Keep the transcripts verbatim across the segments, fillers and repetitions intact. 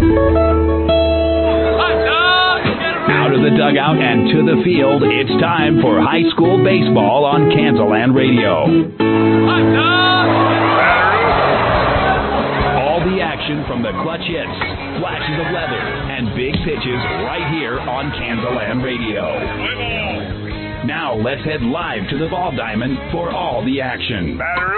Out of the dugout and to the field, it's time for high school baseball on Kansaland Radio. All the action from the clutch hits, flashes of leather, and big pitches right here on Kansaland Radio. Now let's head live to the ball diamond for all the action.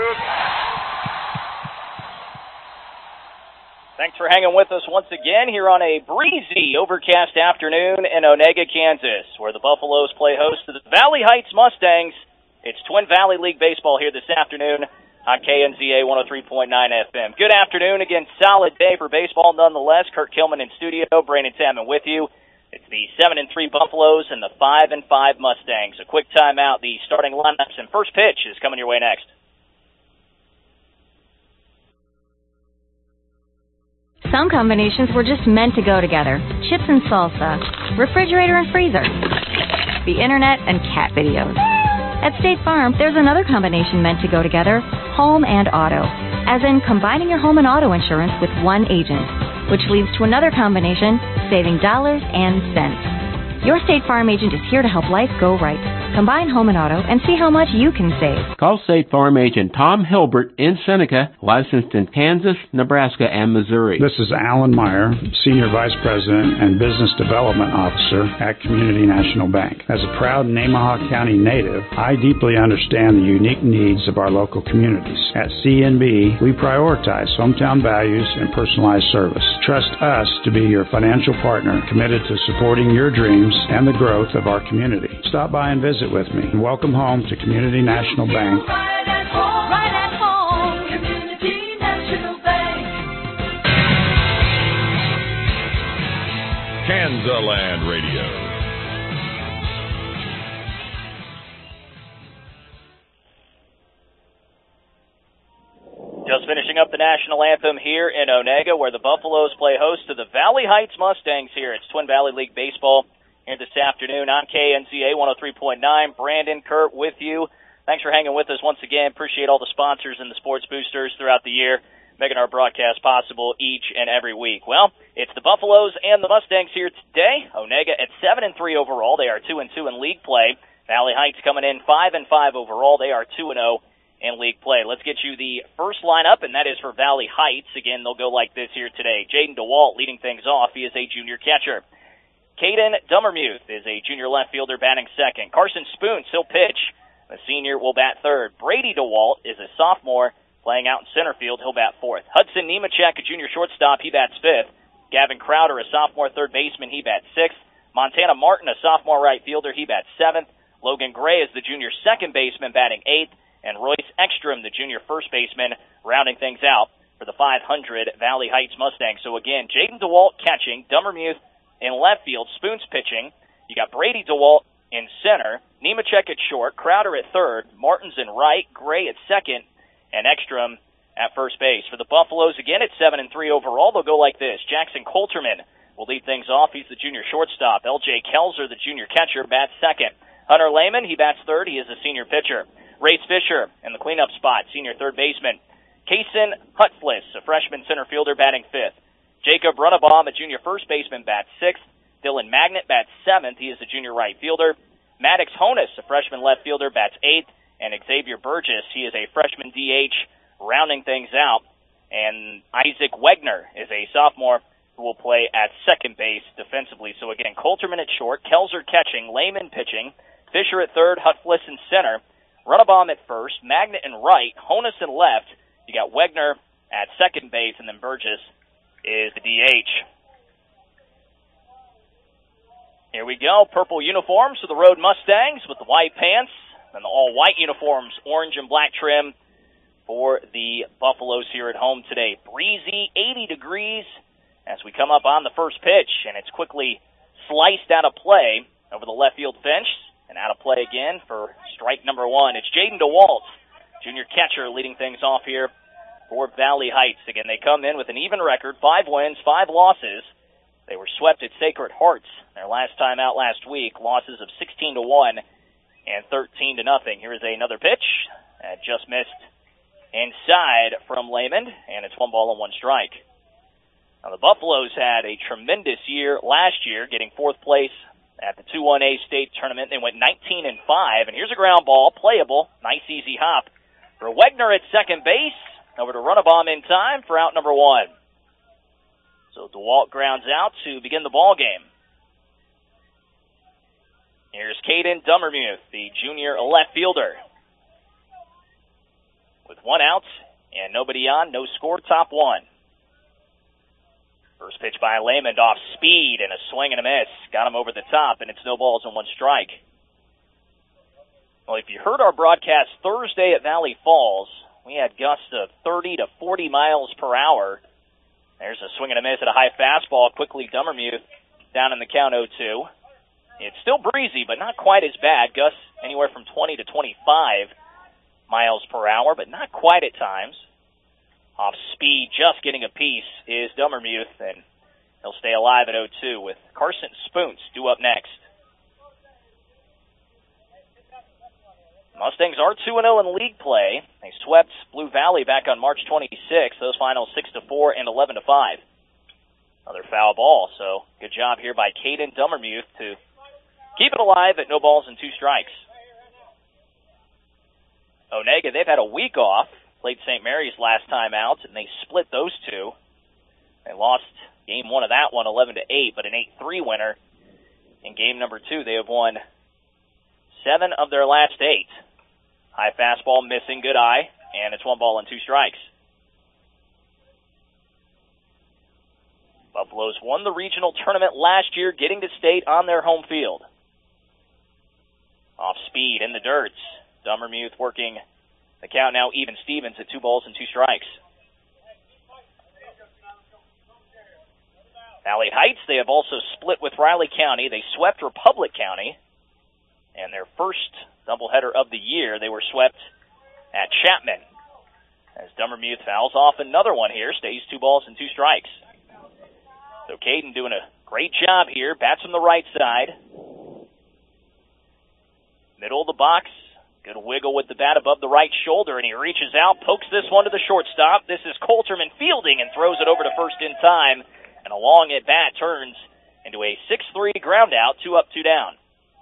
Thanks for hanging with us once again here on a breezy, overcast afternoon in Onega, Kansas, where the Buffaloes play host to the Valley Heights Mustangs. It's Twin Valley League Baseball here this afternoon on K N Z A one oh three point nine F M. Good afternoon. Again, solid day for baseball nonetheless. Kurt Kilman in studio, Brandon Salmon with you. It's the seven and three Buffaloes and the five and five Mustangs. A quick timeout. The starting lineups and first pitch is coming your way next. Some combinations were just meant to go together. Chips and salsa, refrigerator and freezer, the internet and cat videos. At State Farm, there's another combination meant to go together, home and auto, as in combining your home and auto insurance with one agent, which leads to another combination, saving dollars and cents. Your State Farm agent is here to help life go right. Combine home and auto and see how much you can save. Call State Farm agent Tom Hilbert in Seneca, licensed in Kansas, Nebraska, and Missouri. This is Alan Meyer, Senior Vice President and Business Development Officer at Community National Bank. As a proud Nemaha County native, I deeply understand the unique needs of our local communities. At C N B, we prioritize hometown values and personalized service. Trust us to be your financial partner committed to supporting your dreams and the growth of our community. Stop by and visit with me. Welcome home to Community National Bank. Right at home, right at home, Community National Bank. Kansaland Radio. Just finishing up the national anthem here in Onega, where the Buffaloes play host to the Valley Heights Mustangs here. It's Twin Valley League Baseball here this afternoon on K N Z A one oh three point nine. Brandon, Kurt with you. Thanks for hanging with us once again. Appreciate all the sponsors and the sports boosters throughout the year, making our broadcast possible each and every week. Well, it's the Buffaloes and the Mustangs here today. Onega at seven and three overall. They are two and two in league play. Valley Heights coming in five and five overall. They are two and oh in league play. Let's get you the first lineup, and that is for Valley Heights. Again, they'll go like this here today. Jaden DeWalt leading things off. He is a junior catcher. Caden Dummermuth is a junior left fielder batting second. Carson Spoons, he'll pitch. The senior will bat third. Brady DeWalt is a sophomore playing out in center field. He'll bat fourth. Hudson Nemechek, a junior shortstop, he bats fifth. Gavin Crowder, a sophomore third baseman, he bats sixth. Montana Martin, a sophomore right fielder, he bats seventh. Logan Gray is the junior second baseman batting eighth. And Royce Ekstrom, the junior first baseman, rounding things out for the five hundred Valley Heights Mustangs. So again, Jaden DeWalt catching, Dummermuth in left field, Spoons pitching. You got Brady DeWalt in center, Nemechek at short, Crowder at third, Martins in right, Gray at second, and Ekstrom at first base. For the Buffaloes, again, at seven and three overall, they'll go like this. Jackson Coulterman will lead things off. He's the junior shortstop. L J Kelzer, the junior catcher, bats second. Hunter Lehman, he bats third. He is a senior pitcher. Race Fisher in the cleanup spot, senior third baseman. Kaysen Hutflis, a freshman center fielder, batting fifth. Jacob Runnebaum, a junior first baseman, bats sixth. Dylan Magnet bats seventh. He is a junior right fielder. Maddox Honus, a freshman left fielder, bats eighth. And Xavier Burgess, he is a freshman D H, rounding things out. And Isaac Wegner is a sophomore who will play at second base defensively. So again, Coulterman at short, Kelzer catching, Lehman pitching, Fisher at third, Hutflis in center, Runnebaum at first, Magnet in right, Honus in left. You got Wegner at second base, and then Burgess is the D H. Here we go, purple uniforms for the Road Mustangs with the white pants, and the all-white uniforms, orange and black trim for the Buffaloes here at home today. Breezy, eighty degrees as we come up on the first pitch, and it's quickly sliced out of play over the left field fence. And out of play again for strike number one. It's Jaden DeWalt, junior catcher, leading things off here for Valley Heights. Again, they come in with an even record, five wins, five losses. They were swept at Sacred Hearts their last time out last week, losses of sixteen to one and thirteen to nothing. Here is another pitch that just missed inside from Lehman, and it's one ball and one strike. Now, the Buffaloes had a tremendous year last year, getting fourth place at the two one A state tournament. They went nineteen and five, and here's a ground ball, playable, nice easy hop for Wegner at second base. Over to Runnabomb in time for out number one. So DeWalt grounds out to begin the ball game. Here's Caden Dummermuth, the junior left fielder. With one out and nobody on, no score, top one. First pitch by Lehman, off speed and a swing and a miss. Got him over the top, and it's no balls and one strike. Well, if you heard our broadcast Thursday at Valley Falls, we had gusts of thirty to forty miles per hour. There's a swing and a miss at a high fastball. Quickly, Dummermuth down in the count oh two. It's still breezy, but not quite as bad. Gusts anywhere from twenty to twenty-five miles per hour, but not quite at times. Off speed, just getting a piece, is Dummermuth, and he'll stay alive at oh two with Carson Spoons due up next. Mustangs are two and oh in league play. They swept Blue Valley back on March twenty-sixth. Those finals six to four and eleven to five. Another foul ball, so good job here by Caden Dummermuth to keep it alive at no balls and two strikes. Onega, they've had a week off. Played Saint Mary's last time out, and they split those two. They lost game one of that one, eleven to eight, but an eight three winner. In game number two, they have won seven of their last eight. High fastball missing, good eye, and it's one ball and two strikes. Buffaloes won the regional tournament last year, getting to state on their home field. Off speed in the dirt. Dummermuth working the count now even Stevens at two balls and two strikes. Valley Heights, they have also split with Riley County. They swept Republic County. And their first doubleheader of the year, they were swept at Chapman. As Dummermuth fouls off another one here, stays two balls and two strikes. So Caden doing a great job here. Bats from the right side. Middle of the box. Good wiggle with the bat above the right shoulder, and he reaches out, pokes this one to the shortstop. This is Coulterman fielding and throws it over to first in time. And a long at bat turns into a six three ground out, two up, two down.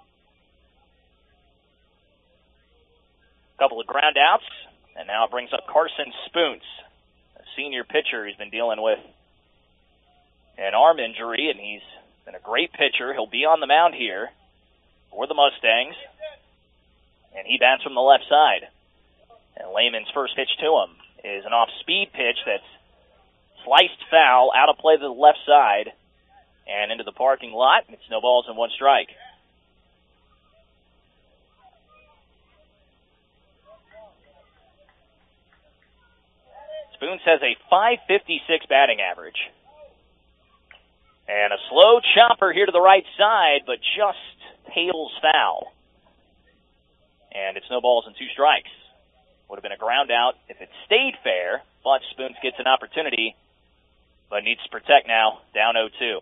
Couple of ground outs, and now it brings up Carson Spoons, a senior pitcher who's been dealing with an arm injury, and he's been a great pitcher. He'll be on the mound here for the Mustangs. And he bats from the left side. And Lehman's first pitch to him is an off-speed pitch that's sliced foul, out of play to the left side, and into the parking lot. It's no balls and one strike. Spoons has a five fifty-six batting average. And a slow chopper here to the right side, but just tails foul. And it's no balls and two strikes. Would have been a ground out if it stayed fair, but Spoons gets an opportunity, but needs to protect now, down oh two.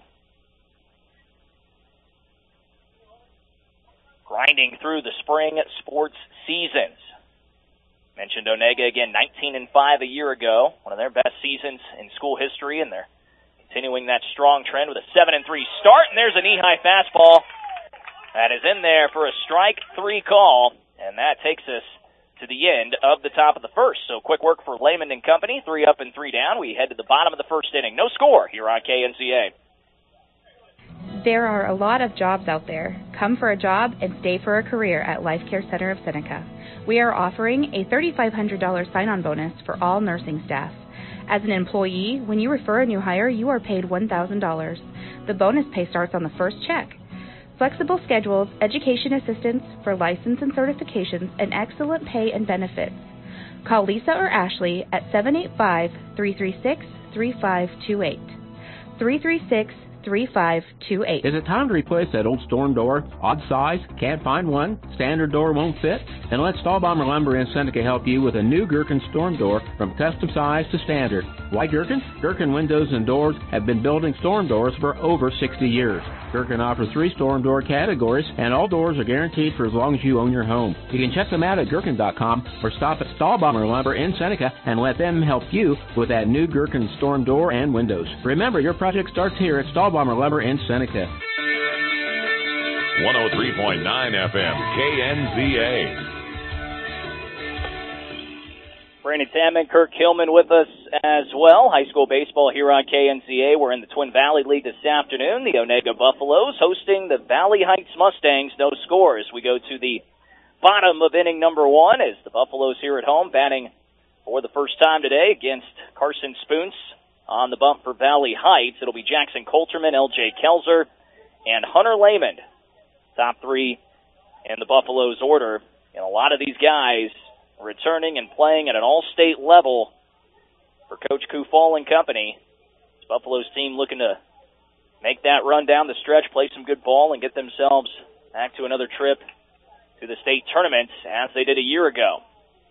Grinding through the spring sports seasons. Mentioned Onega again, nineteen and five a year ago, one of their best seasons in school history, and they're continuing that strong trend with a seven and three start, and there's a knee-high fastball. That is in there for a strike three call. And that takes us to the end of the top of the first. So quick work for Lehman and company. Three up and three down. We head to the bottom of the first inning. No score here on K N C A. There are a lot of jobs out there. Come for a job and stay for a career at Life Care Center of Seneca. We are offering a three thousand five hundred dollars sign-on bonus for all nursing staff. As an employee, when you refer a new hire, you are paid one thousand dollars. The bonus pay starts on the first check. Flexible schedules, education assistance for license and certifications, and excellent pay and benefits. Call Lisa or Ashley at seven eight five, three three six, three five two eight. three three six, three five two eight. Is it time to replace that old storm door? Odd size? Can't find one? Standard door won't fit? Then let Stahlbomber Lumber in Seneca help you with a new Gherkin storm door from custom size to standard. Why Gherkin? Gherkin Windows and Doors have been building storm doors for over sixty years. Gherkin offers three storm door categories, and all doors are guaranteed for as long as you own your home. You can check them out at Gherkin dot com or stop at Stahlbomber Lumber in Seneca and let them help you with that new Gherkin storm door and windows. Remember, your project starts here at Stahlbomber Lumber in Seneca. one oh three point nine F M, K N Z A. Brandon Salmon, Kirk Hillman with us as well. High school baseball here on K N Z A. We're in the Twin Valley League this afternoon. The Onega Buffaloes hosting the Valley Heights Mustangs. No scores. We go to the bottom of inning number one as the Buffaloes here at home batting for the first time today against Carson Spoons. On the bump for Valley Heights, it'll be Jackson Coulterman, L J Kelzer, and Hunter Lehman. Top three in the Buffaloes order. And a lot of these guys returning and playing at an all-state level for Coach Kufal and company. This Buffaloes team looking to make that run down the stretch, play some good ball, and get themselves back to another trip to the state tournament as they did a year ago.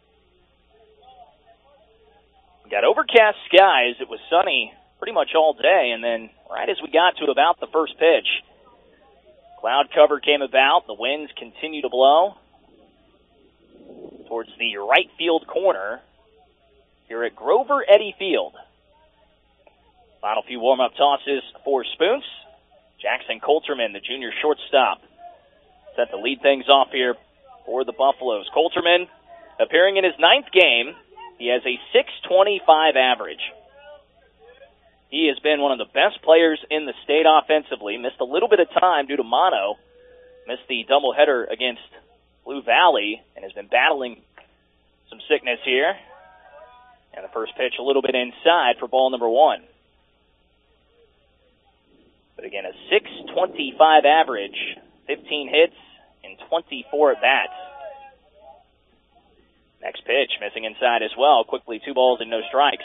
Got overcast skies. It was sunny pretty much all day, and then right as we got to about the first pitch, cloud cover came about. The winds continue to blow towards the right field corner here at Grover Eddy Field. Final few warm-up tosses for Spoons. Jackson Coulterman, the junior shortstop, set to lead things off here for the Buffaloes. Coulterman appearing in his ninth game. He has a six twenty-five average. He has been one of the best players in the state offensively. Missed a little bit of time due to mono. Missed the doubleheader against Blue Valley and has been battling some sickness here. And the first pitch a little bit inside for ball number one. But again, a six twenty-five average, fifteen hits, and twenty-four at-bats. Next pitch, missing inside as well. Quickly, two balls and no strikes.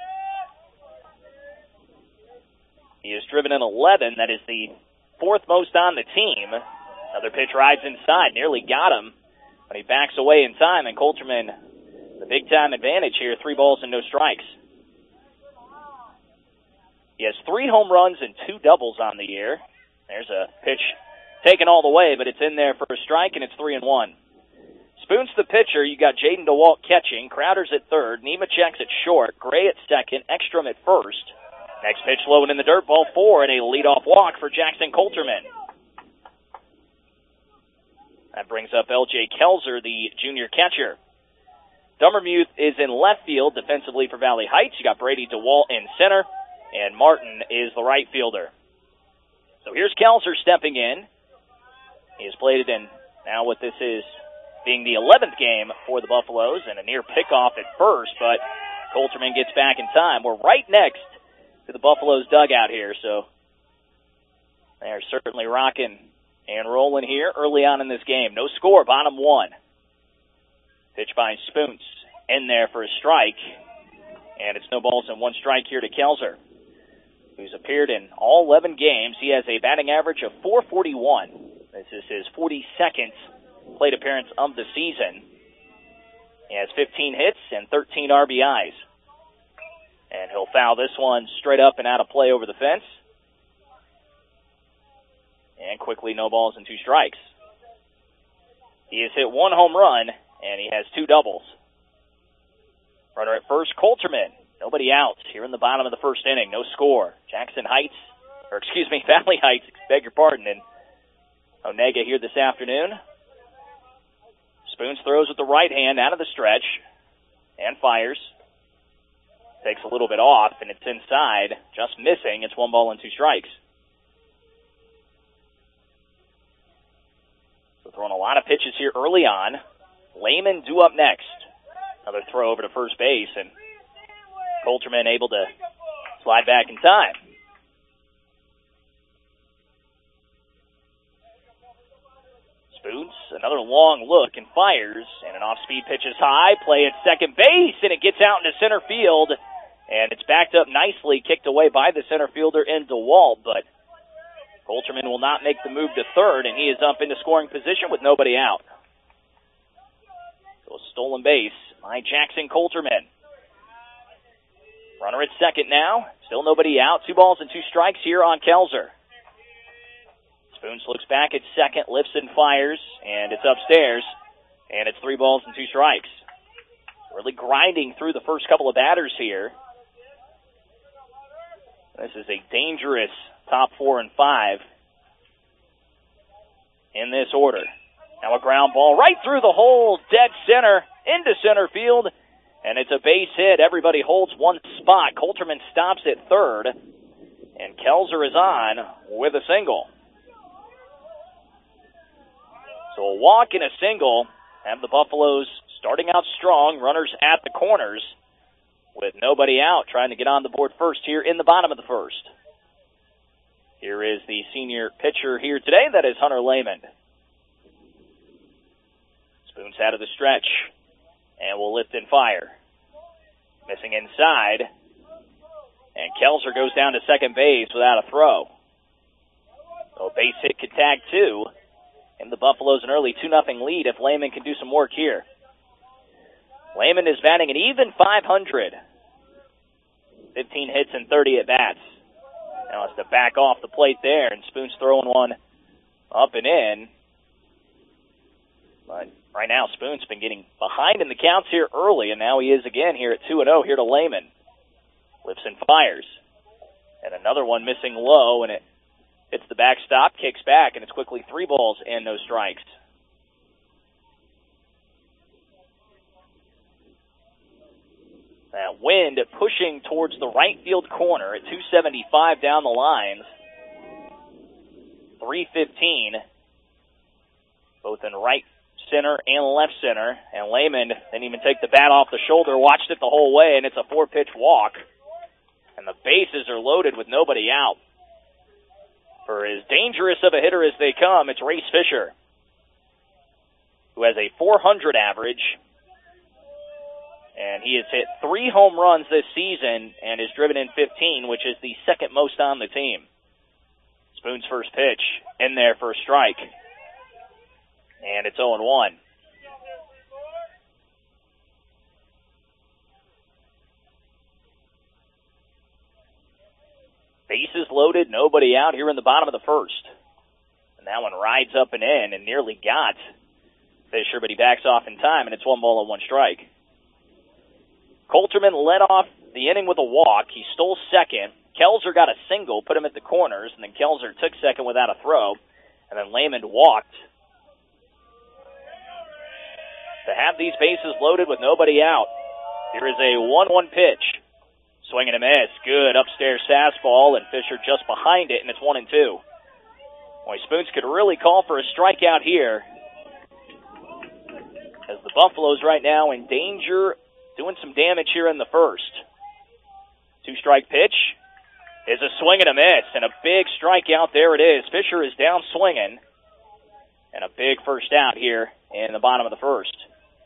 He has driven in eleven. That is the fourth most on the team. Another pitch rides inside. Nearly got him, but he backs away in time. And Coulterman, the big-time advantage here, three balls and no strikes. He has three home runs and two doubles on the year. There's a pitch taken all the way, but it's in there for a strike, and it's three and one. Spoons the pitcher. You got Jaden DeWalt catching. Crowder's at third. Nemechek's at short. Gray at second. Ekstrom at first. Next pitch low and in the dirt. Ball four and a leadoff walk for Jackson Coulterman. That brings up L J Kelzer, the junior catcher. Dummermuth is in left field defensively for Valley Heights. You got Brady DeWalt in center, and Martin is the right fielder. So here's Kelzer stepping in. He has played it in now what this is being the eleventh game for the Buffaloes, and a near pickoff at first, but Coulterman gets back in time. We're right next to the Buffaloes dugout here, so they're certainly rocking and rolling here early on in this game. No score, bottom one. Pitch by Spoons in there for a strike, and it's no balls and one strike here to Kelzer, who's appeared in all eleven games. He has a batting average of four forty-one. This is his forty-second plate appearance of the season. He has fifteen hits and thirteen R B Is. And he'll foul this one straight up and out of play over the fence. And quickly, no balls and two strikes. He has hit one home run, and he has two doubles. Runner at first, Coulterman. Nobody out here in the bottom of the first inning. No score. Jackson Heights, or excuse me, Valley Heights, beg your pardon, and Onega here this afternoon. Spoons throws with the right hand out of the stretch and fires. Takes a little bit off, and it's inside. Just missing. It's one ball and two strikes. So throwing a lot of pitches here early on. Lehman due up next. Another throw over to first base, and Coulterman able to slide back in time. Spoons, another long look and fires, and an off-speed pitch is high, play at second base, and it gets out into center field, and it's backed up nicely, kicked away by the center fielder in DeWalt, but Coulterman will not make the move to third, and he is up into scoring position with nobody out. So a stolen base by Jackson Coulterman. Runner at second now. Still nobody out. Two balls and two strikes here on Kelzer. Spoons looks back at second, lifts and fires, and it's upstairs. And it's three balls and two strikes. Really grinding through the first couple of batters here. This is a dangerous top four and five in this order. Now a ground ball right through the hole, dead center, into center field, and it's a base hit. Everybody holds one spot. Coulterman stops at third, and Kelzer is on with a single. So a walk and a single have the Buffaloes starting out strong, runners at the corners, with nobody out, trying to get on the board first here in the bottom of the first. Here is the senior pitcher here today. That is Hunter Lehman. Spoons out of the stretch, and will lift and fire. Missing inside, and Kelzer goes down to second base without a throw. So a base hit could tag two, and the Buffaloes an early two nothing lead if Lehman can do some work here. Lehman is batting an even five hundred. fifteen hits and thirty at-bats. Now it's to back off the plate there, and Spoon's throwing one up and in. But right now, Spoon's been getting behind in the counts here early, and now he is again here at two and oh here to Lehman. Lifts and fires. And another one missing low, and it hits the backstop, kicks back, and it's quickly three balls and no strikes. That wind pushing towards the right field corner at two seventy-five down the lines. three fifteen, both in right center and left center. And Lehman didn't even take the bat off the shoulder, watched it the whole way, and it's a four-pitch walk. And the bases are loaded with nobody out. For as dangerous of a hitter as they come, it's Race Fisher, who has a four hundred average. And he has hit three home runs this season and has driven in fifteen, which is the second most on the team. Spoon's first pitch in there for a strike. And it's oh and one. Bases loaded, nobody out here in the bottom of the first. And that one rides up and in and nearly got Fisher, but he backs off in time, and it's one ball and one strike. Coulterman led off the inning with a walk. He stole second. Kelzer got a single, put him at the corners, and then Kelzer took second without a throw, and then Lehman walked. To have these bases loaded with nobody out, here is a one one pitch. Swing and a miss. Good upstairs fastball, and Fisher just behind it, and it's one and two. Boy, Spoons could really call for a strikeout here, as the Buffaloes right now in danger, doing some damage here in the first. Two-strike pitch is a swing and a miss, and a big strikeout. There it is. Fisher is down swinging, and a big first out here in the bottom of the first.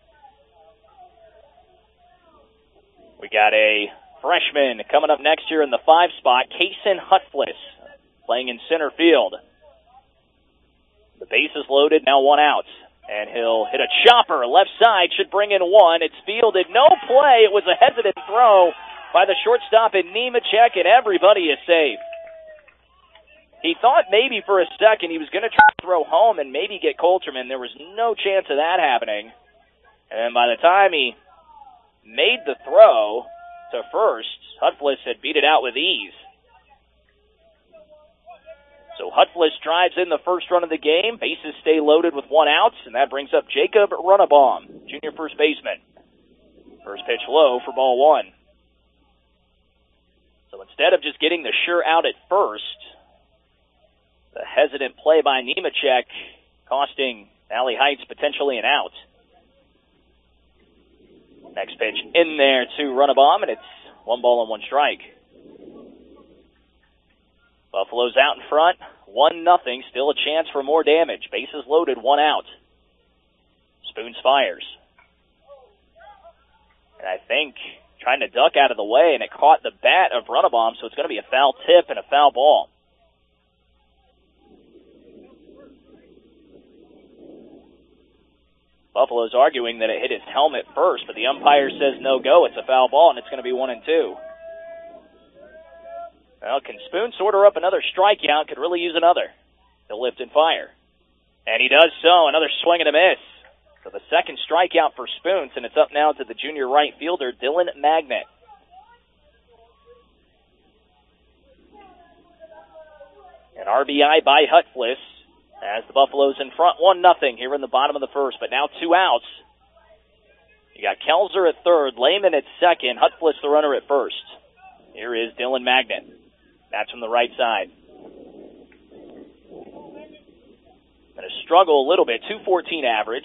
We got a freshman coming up next year in the five spot, Kaysen Hutflis, playing in center field. The base is loaded, now one out. And he'll hit a chopper, left side, should bring in one. It's fielded, no play. It was a hesitant throw by the shortstop in Nemechek, and everybody is safe. He thought maybe for a second he was going to try to throw home and maybe get Coulterman. There was no chance of that happening. And by the time he made the throw to first, Hutflis had beat it out with ease. So Hutflis drives in the first run of the game. Bases stay loaded with one out, and that brings up Jacob Runnebaum, junior first baseman. First pitch low for ball one. So instead of just getting the sure out at first, the hesitant play by Nemechek costing Valley Heights potentially an out. Next pitch in there to Runnebaum, and it's one ball and one strike. Buffalo's out in front, one nothing, still a chance for more damage. Bases loaded, one out. Spoons fires. And I think trying to duck out of the way, and it caught the bat of Runnebaum, so it's going to be a foul tip and a foul ball. Buffalo's arguing that it hit his helmet first, but the umpire says no go. It's a foul ball, and it's going to be one and two. Well, can Spoons order up another strikeout? Could really use another. He'll lift and fire. And he does so. Another swing and a miss. So the second strikeout for Spoons, and it's up now to the junior right fielder, Dylan Magnet. An R B I by Hutflis as the Buffaloes in front, one nothing here in the bottom of the first, but now two outs. You got Kelzer at third, Lehman at second, Hutflis the runner at first. Here is Dylan Magnet. That's from the right side. Going to struggle a little bit, two fourteen average.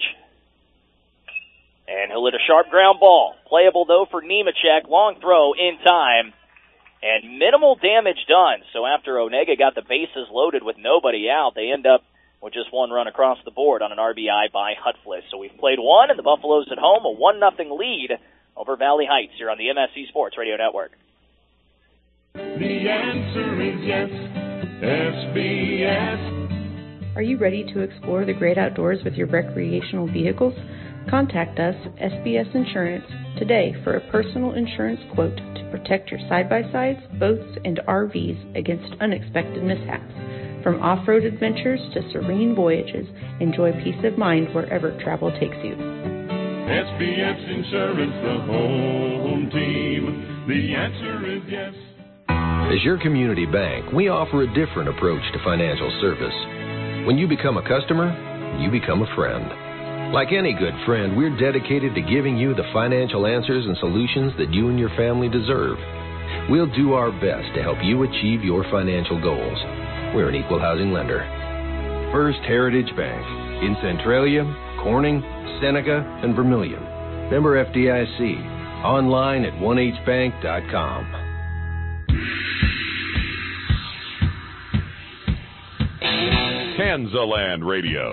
And he'll hit a sharp ground ball. Playable, though, for Nemechek. Long throw in time. And minimal damage done. So after Onega got the bases loaded with nobody out, they end up with just one run across the board on an R B I by Hutflis. So we've played one, and the Buffaloes at home, a one nothing lead over Valley Heights here on the M S C Sports Radio Network. The answer is yes, S B S. Are you ready to explore the great outdoors with your recreational vehicles? Contact us, S B S Insurance, today for a personal insurance quote to protect your side-by-sides, boats, and R Vs against unexpected mishaps. From off-road adventures to serene voyages, enjoy peace of mind wherever travel takes you. S B S Insurance, the home team. The answer is yes. As your community bank, we offer a different approach to financial service. When you become a customer, you become a friend. Like any good friend, we're dedicated to giving you the financial answers and solutions that you and your family deserve. We'll do our best to help you achieve your financial goals. We're an equal housing lender. First Heritage Bank in Centralia, Corning, Seneca, and Vermilion. Member F D I C. Online at one h bank dot com. Kansaland Radio.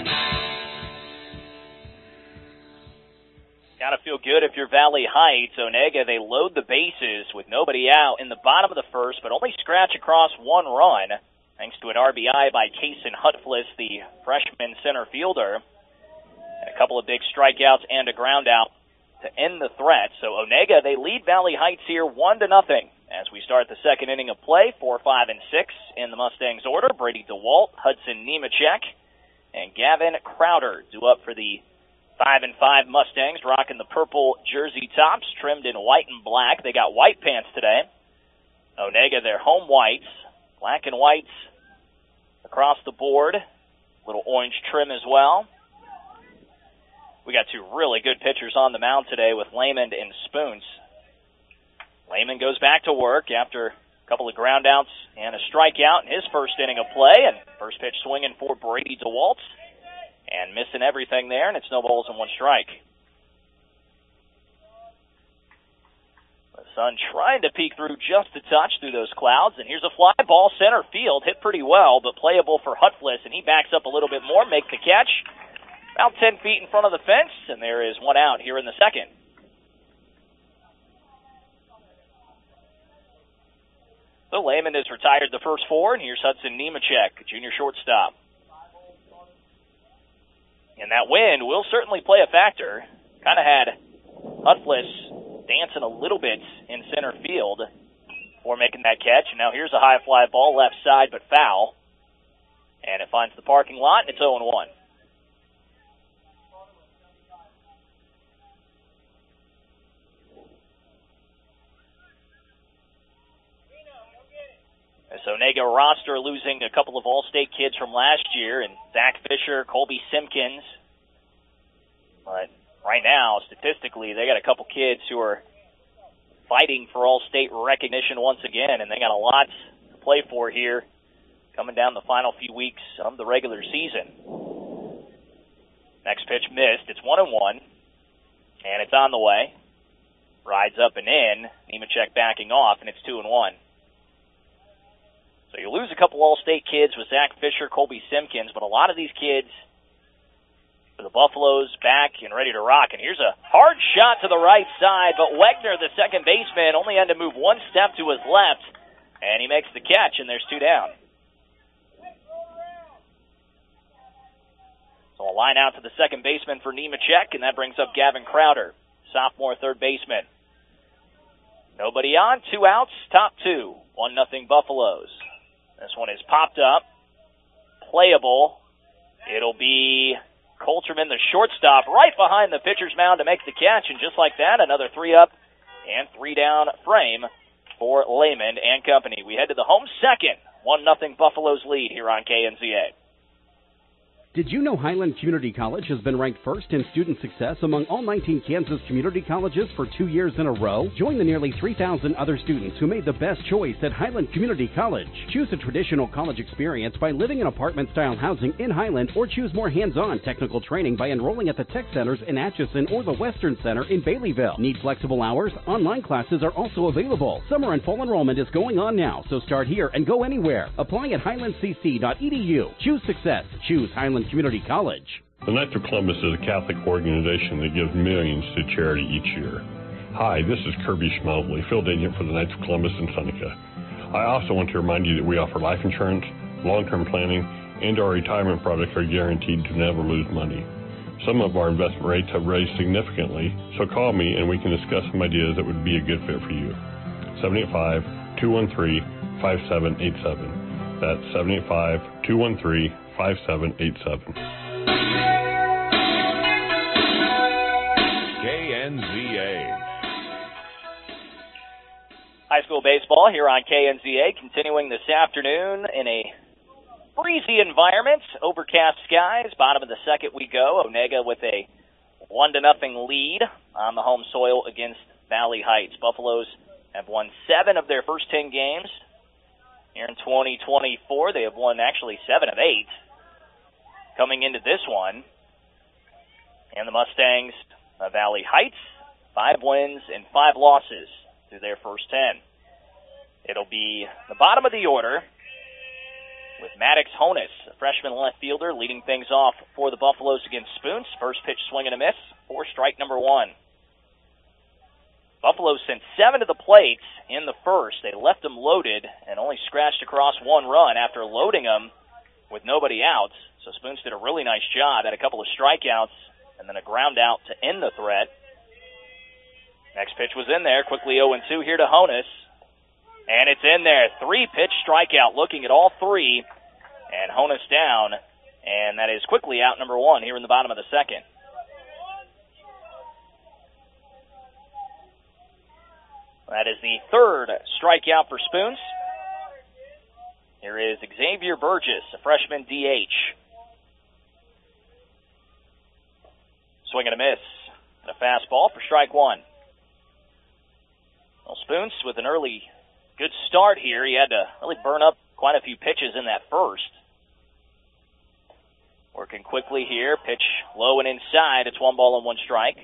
Gotta feel good if you're Valley Heights. Onega, they load the bases with nobody out in the bottom of the first, but only scratch across one run, thanks to an R B I by Kason Hutflis, the freshman center fielder. And a couple of big strikeouts and a ground out to end the threat. So Onega, they lead Valley Heights here one to nothing as we start the second inning of play. Four, five, and six in the Mustangs order. Brady DeWalt, Hudson Nemechek, and Gavin Crowder due up for the Five and five Mustangs, rocking the purple jersey tops, trimmed in white and black. They got white pants today. Onega, their home whites, black and whites across the board. Little orange trim as well. We got two really good pitchers on the mound today with Lehman and Spoons. Lehman goes back to work after a couple of groundouts and a strikeout in his first inning of play, and first pitch swinging for Brady DeWalt. And missing everything there, and it's no balls and one strike. The sun trying to peek through just a touch through those clouds, and here's a fly ball center field, hit pretty well, but playable for Hutflis, and he backs up a little bit more, makes the catch, about ten feet in front of the fence, and there is one out here in the second. So Lehman has retired the first four, and here's Hudson Nemechek, junior shortstop. And that wind will certainly play a factor. Kind of had Hutflis dancing a little bit in center field before making that catch. And now here's a high fly ball left side, but foul. And it finds the parking lot, and it's oh and one. So Onega roster losing a couple of All-State kids from last year, and Zach Fisher, Colby Simpkins. But right now, statistically, they got a couple kids who are fighting for All-State recognition once again, and they got a lot to play for here coming down the final few weeks of the regular season. Next pitch missed. It's one and one, and it's on the way. Rides up and in. Nemechek backing off, and it's two and one. So you lose a couple All-State kids with Zach Fisher, Colby Simpkins, but a lot of these kids for the Buffaloes back and ready to rock. And here's a hard shot to the right side, but Wegner, the second baseman, only had to move one step to his left, and he makes the catch, and there's two down. So a line out to the second baseman for Nemechek, and that brings up Gavin Crowder, sophomore third baseman. Nobody on, two outs, top two, one nothing Buffaloes. This one is popped up, playable. It'll be Colterman, the shortstop, right behind the pitcher's mound to make the catch, and just like that, another three up and three down frame for Lehman and company. We head to the home second, one nothing Buffaloes lead here on K N Z A. Did you know Highland Community College has been ranked first in student success among all nineteen Kansas community colleges for two years in a row? Join the nearly three thousand other students who made the best choice at Highland Community College. Choose a traditional college experience by living in apartment-style housing in Highland, or choose more hands-on technical training by enrolling at the Tech Centers in Atchison or the Western Center in Baileyville. Need flexible hours? Online classes are also available. Summer and fall enrollment is going on now, so start here and go anywhere. Apply at highland c c dot e d u. Choose success. Choose Highland Community College. The Knights of Columbus is a Catholic organization that gives millions to charity each year. Hi, this is Kirby Schmobley, field agent for the Knights of Columbus in Seneca. I also want to remind you that we offer life insurance, long-term planning, and our retirement products are guaranteed to never lose money. Some of our investment rates have raised significantly, so call me and we can discuss some ideas that would be a good fit for you. seven eight five, two one three, five seven eight seven. That's seven eight five, two one three, five seven eight seven. K N Z A. High school baseball here on K N Z A, continuing this afternoon in a breezy environment, overcast skies. Bottom of the second we go. Onega with a one to nothing lead on the home soil against Valley Heights. Buffaloes have won seven of their first ten games here in twenty twenty-four. They have won actually seven of eight coming into this one. And the Mustangs of Valley Heights, five wins and five losses through their first ten. It'll be the bottom of the order with Maddox Honus, a freshman left fielder, leading things off for the Buffaloes against Spoons. First pitch swing and a miss for strike number one. Buffaloes sent seven to the plate in the first. They left them loaded and only scratched across one run after loading them with nobody out. So Spoons did a really nice job, had a couple of strikeouts and then a ground out to end the threat. Next pitch was in there, quickly oh and two here to Honus. And it's in there, three-pitch strikeout, looking at all three, and Honus down, and that is quickly out number one here in the bottom of the second. That is the third strikeout for Spoons. Here is Xavier Burgess, a freshman D H. Swing and a miss, and a fastball for strike one. Well, Spoons with an early good start here. He had to really burn up quite a few pitches in that first. Working quickly here. Pitch low and inside. It's one ball and one strike.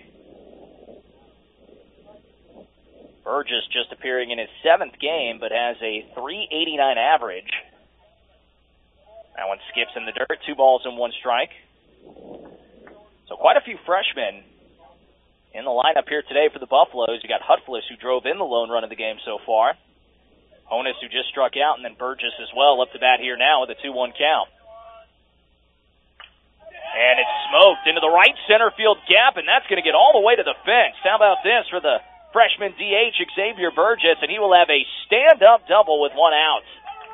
Burgess just appearing in his seventh game, but has a three eighty-nine average. That one skips in the dirt. Two balls and one strike. So quite a few freshmen in the lineup here today for the Buffaloes. You got Hutflis, who drove in the lone run of the game so far. Honus, who just struck out, and then Burgess as well, up to bat here now with a two one count. And it's smoked into the right center field gap, and that's going to get all the way to the fence. How about this for the freshman D H, Xavier Burgess, and he will have a stand-up double with one out.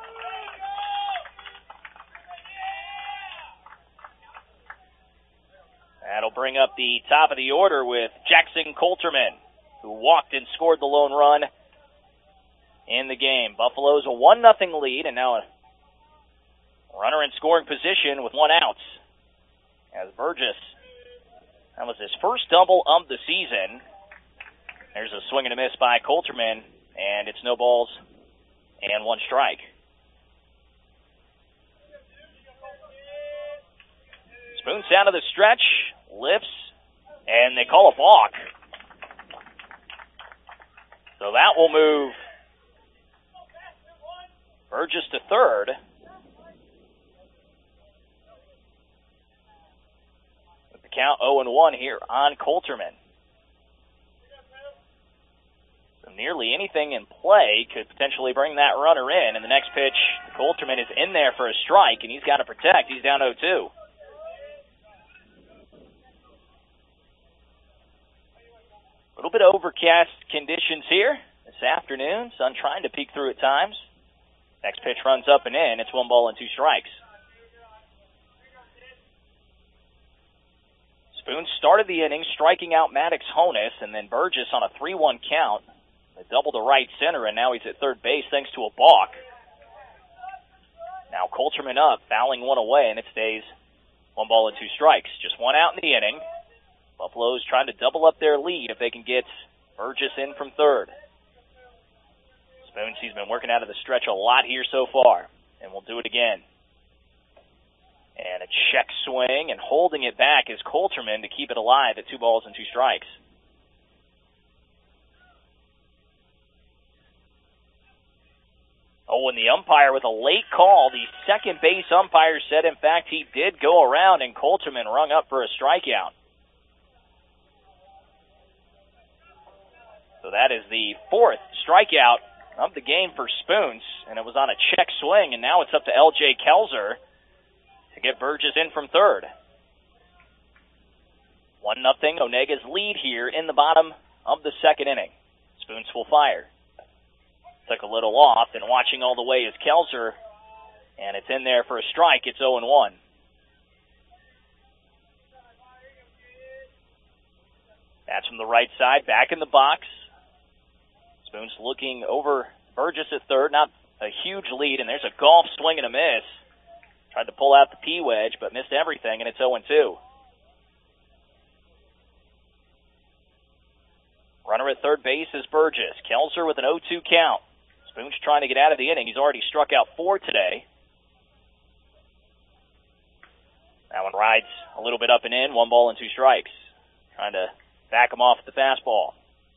That'll bring up the top of the order with Jackson Colterman, who walked and scored the lone run in the game. Buffalo's a one nothing lead, and now a runner in scoring position with one out. As Burgess, that was his first double of the season. There's a swing and a miss by Colterman, and it's no balls and one strike. Spoons down to the stretch, lifts, and they call a balk. So that will move Burgess to third. With the count oh and one here on Colterman. So nearly anything in play could potentially bring that runner in. And the next pitch, Colterman is in there for a strike, and he's got to protect. He's down oh two. little bit of overcast conditions here this afternoon. Sun trying to peek through at times. Next pitch runs up and in. It's one ball and two strikes. Spoon started the inning striking out Maddox Honus, and then Burgess on a three one count. They doubled to right center, and now he's at third base thanks to a balk. Now Coulterman up, fouling one away, and it stays one ball and two strikes. Just one out in the inning. Buffalo's trying to double up their lead if they can get Burgess in from third. Spoons, he's been working out of the stretch a lot here so far, and we'll do it again. And a check swing, and holding it back is Coulterman to keep it alive at two balls and two strikes. Oh, and the umpire with a late call. The second base umpire said, in fact, he did go around, and Coulterman rung up for a strikeout. So that is the fourth strikeout of the game for Spoons, and it was on a check swing, and now it's up to L J Kelzer to get Burgess in from third. One nothing, Onega's lead here in the bottom of the second inning. Spoons will fire. Took a little off, and watching all the way is Kelzer, and it's in there for a strike. It's oh and one. That's from the right side, back in the box. Spoons looking over Burgess at third, not a huge lead, and there's a golf swing and a miss. Tried to pull out the P-wedge, but missed everything, and it's oh and two. Runner at third base is Burgess. Kelzer with an oh two count. Spoons trying to get out of the inning. He's already struck out four today. That one rides a little bit up and in, one ball and two strikes. Trying to back him off at the fastball.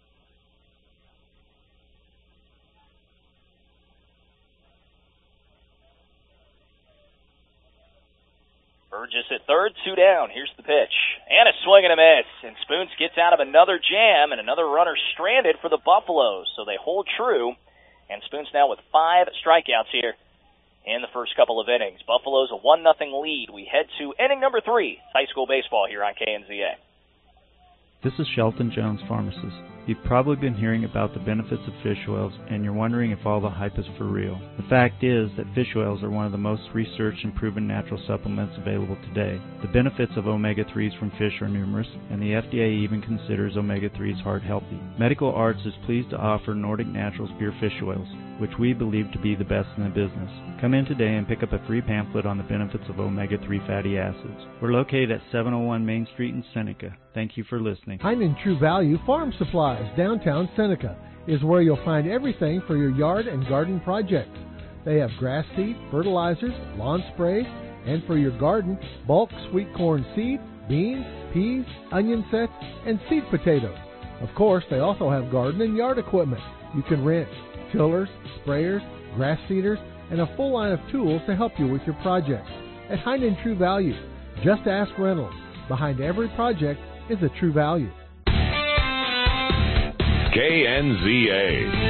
Burgess at third, two down. Here's the pitch. And a swing and a miss. And Spoons gets out of another jam, and another runner stranded for the Buffaloes. So they hold true. And Spoons now with five strikeouts here in the first couple of innings. Buffaloes a one nothing lead. We head to inning number three. High school baseball here on K N Z A. This is Shelton Jones, pharmacist. You've probably been hearing about the benefits of fish oils, and you're wondering if all the hype is for real. The fact is that fish oils are one of the most researched and proven natural supplements available today. The benefits of omega threes from fish are numerous, and the F D A even considers omega threes heart healthy. Medical Arts is pleased to offer Nordic Naturals pure fish oils, which we believe to be the best in the business. Come in today and pick up a free pamphlet on the benefits of omega three fatty acids. We're located at seven oh one Main Street in Seneca. Thank you for listening. Heinen True Value Farm Supplies, downtown Seneca, is where you'll find everything for your yard and garden projects. They have grass seed, fertilizers, lawn sprays, and for your garden, bulk sweet corn seed, beans, peas, onion sets, and seed potatoes. Of course, they also have garden and yard equipment. You can rent tillers, sprayers, grass seeders, and a full line of tools to help you with your projects. At Heinen True Value, just ask Reynolds. Behind every project is a true value. K N Z A.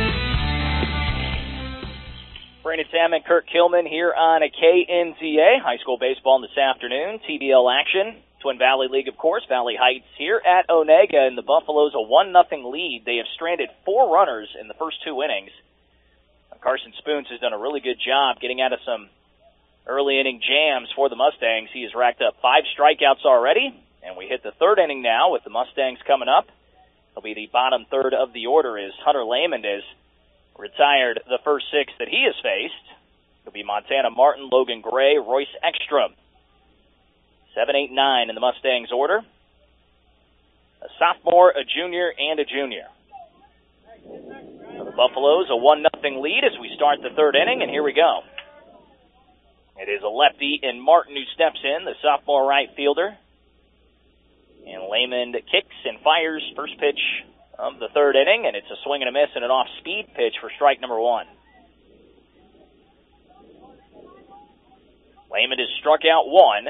Brandon Salmon, Kurt Kilman here on a K N Z A. High school baseball this afternoon. T B L action. Twin Valley League, of course. Valley Heights here at Onega, and the Buffaloes a one nothing lead. They have stranded four runners in the first two innings. Carson Spoons has done a really good job getting out of some early inning jams for the Mustangs. He has racked up five strikeouts already, and we hit the third inning now with the Mustangs coming up. It'll be the bottom third of the order as Hunter Lehman has retired the first six that he has faced. It'll be Montana Martin, Logan Gray, Royce Ekstrom. Seven, eight, nine in the Mustangs order. A sophomore, a junior, and a junior. So the Buffaloes a one nothing lead as we start the third inning, and here we go. It is a lefty in Martin who steps in, the sophomore right fielder. And Lehman kicks and fires first pitch of the third inning, and it's a swing and a miss and an off-speed pitch for strike number one. Lehman has struck out one.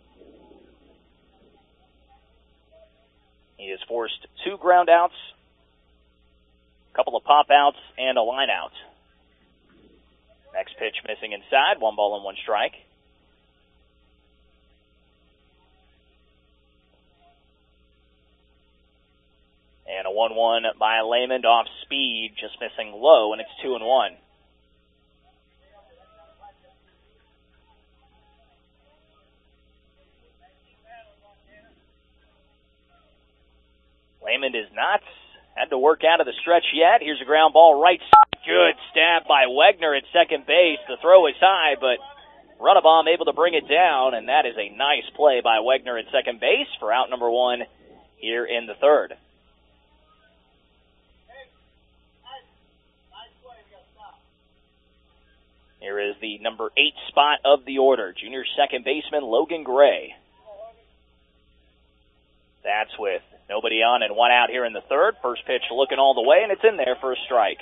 He has forced two ground outs, a couple of pop outs, and a line out. Next pitch missing inside, one ball and one strike. And a one one by Lehman off speed, just missing low, and it's two and one. Lehman is not had to work out of the stretch yet. Here's a ground ball right. Good stab by Wegner at second base. The throw is high, but Runabaum able to bring it down, and that is a nice play by Wegner at second base for out number one here in the third. Here is the number eight spot of the order, junior second baseman Logan Gray. That's with nobody on and one out here in the third. First pitch looking all the way, and it's in there for a strike.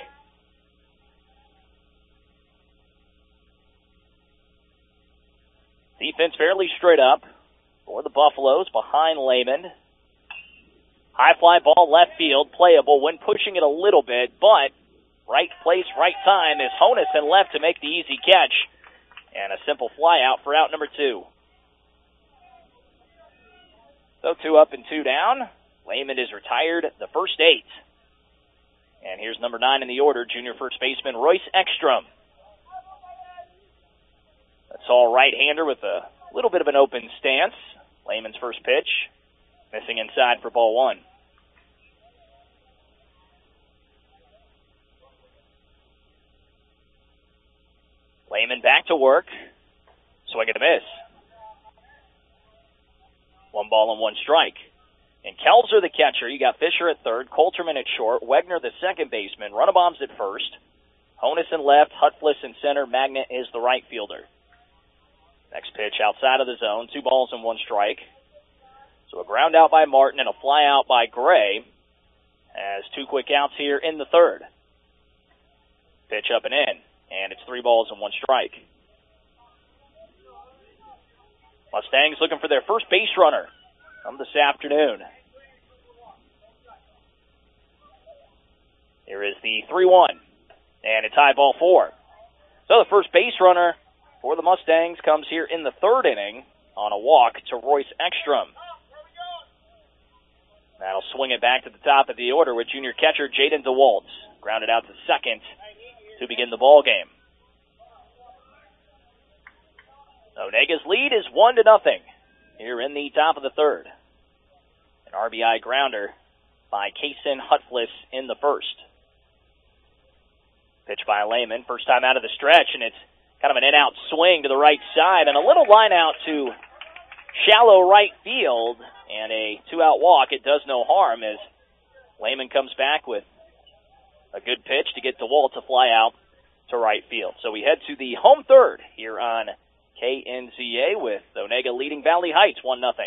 Defense fairly straight up for the Buffaloes behind Lehman. High fly ball left field, playable when pushing it a little bit, but right place, right time is Honeson left to make the easy catch. And a simple fly out for out number two. So two up and two down. Lehman is retired the first eight. And here's number nine in the order, junior first baseman Royce Ekstrom. That's all right-hander with a little bit of an open stance. Lehman's first pitch, missing inside for ball one. Lehman back to work. Swing and a miss. One ball and one strike. And Kelzer the catcher. You got Fisher at third, Coulterman at short, Wegner the second baseman, Runabaum's at first, Honeson left, Hutflis in center, Magnet is the right fielder. Next pitch outside of the zone, two balls and one strike. So a ground out by Martin and a fly out by Gray as two quick outs here in the third. Pitch up and in, and it's three balls and one strike. Mustangs looking for their first base runner of this afternoon. Here is the three one, and it's high ball four. So the first base runner for the Mustangs comes here in the third inning on a walk to Royce Ekstrom. That'll swing it back to the top of the order with junior catcher Jaden DeWalt. Grounded out to second to begin the ball game. Onega's lead is one to nothing here in the top of the third. An R B I grounder by Kaysen Hutflis in the first. Pitch by Lehman, first time out of the stretch, and it's kind of an in-out swing to the right side, and a little line out to shallow right field, and a two-out walk. It does no harm as Lehman comes back with a good pitch to get DeWalt to fly out to right field. So we head to the home third here on K N Z A with Onega leading Valley Heights one nothing.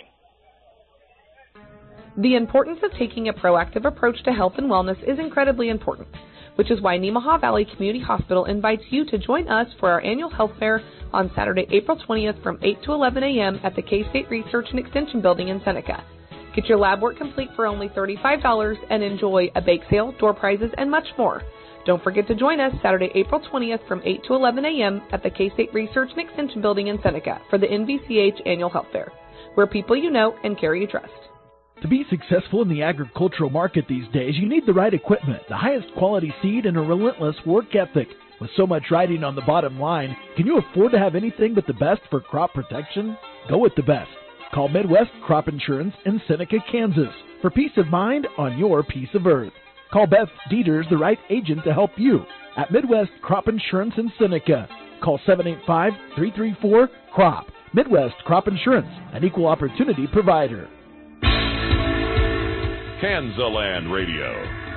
The importance of taking a proactive approach to health and wellness is incredibly important, which is why Nemaha Valley Community Hospital invites you to join us for our annual health fair on Saturday, April twentieth from eight to eleven a.m. at the K-State Research and Extension Building in Seneca. Get your lab work complete for only thirty-five dollars and enjoy a bake sale, door prizes, and much more. Don't forget to join us Saturday, April twentieth from eight to eleven a.m. at the K-State Research and Extension Building in Seneca for the N V C H Annual Health Fair, where people you know and care you trust. To be successful in the agricultural market these days, you need the right equipment, the highest quality seed, and a relentless work ethic. With so much riding on the bottom line, can you afford to have anything but the best for crop protection? Go with the best. Call Midwest Crop Insurance in Seneca, Kansas for peace of mind on your piece of earth. Call Beth Dieters, the right agent to help you at Midwest Crop Insurance in Seneca. Call seven eight five, three three four, C R O P. Midwest Crop Insurance, an equal opportunity provider. Kansaland Radio.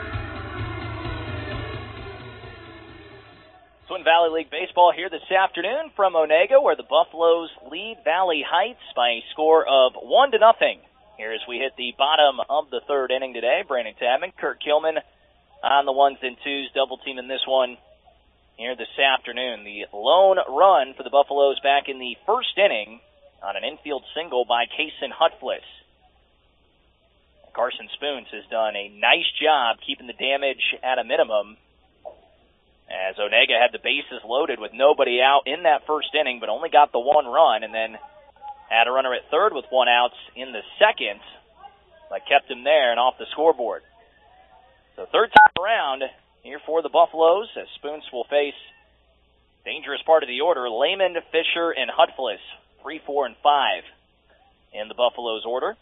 Twin Valley League Baseball here this afternoon from Onega, where the Buffaloes lead Valley Heights by a score of one to nothing. Here as we hit the bottom of the third inning today, Brandon Tabman, Kurt Kilman on the ones and twos, double teaming this one here this afternoon. The lone run for the Buffaloes back in the first inning on an infield single by Kaysen Hutflis. Carson Spoons has done a nice job keeping the damage at a minimum, as Onega had the bases loaded with nobody out in that first inning, but only got the one run, and then had a runner at third with one out in the second, but kept him there and off the scoreboard. So third time around here for the Buffaloes as Spoons will face dangerous part of the order, Lehman, Fisher, and Hutflis, three, four, and five in the Buffaloes order.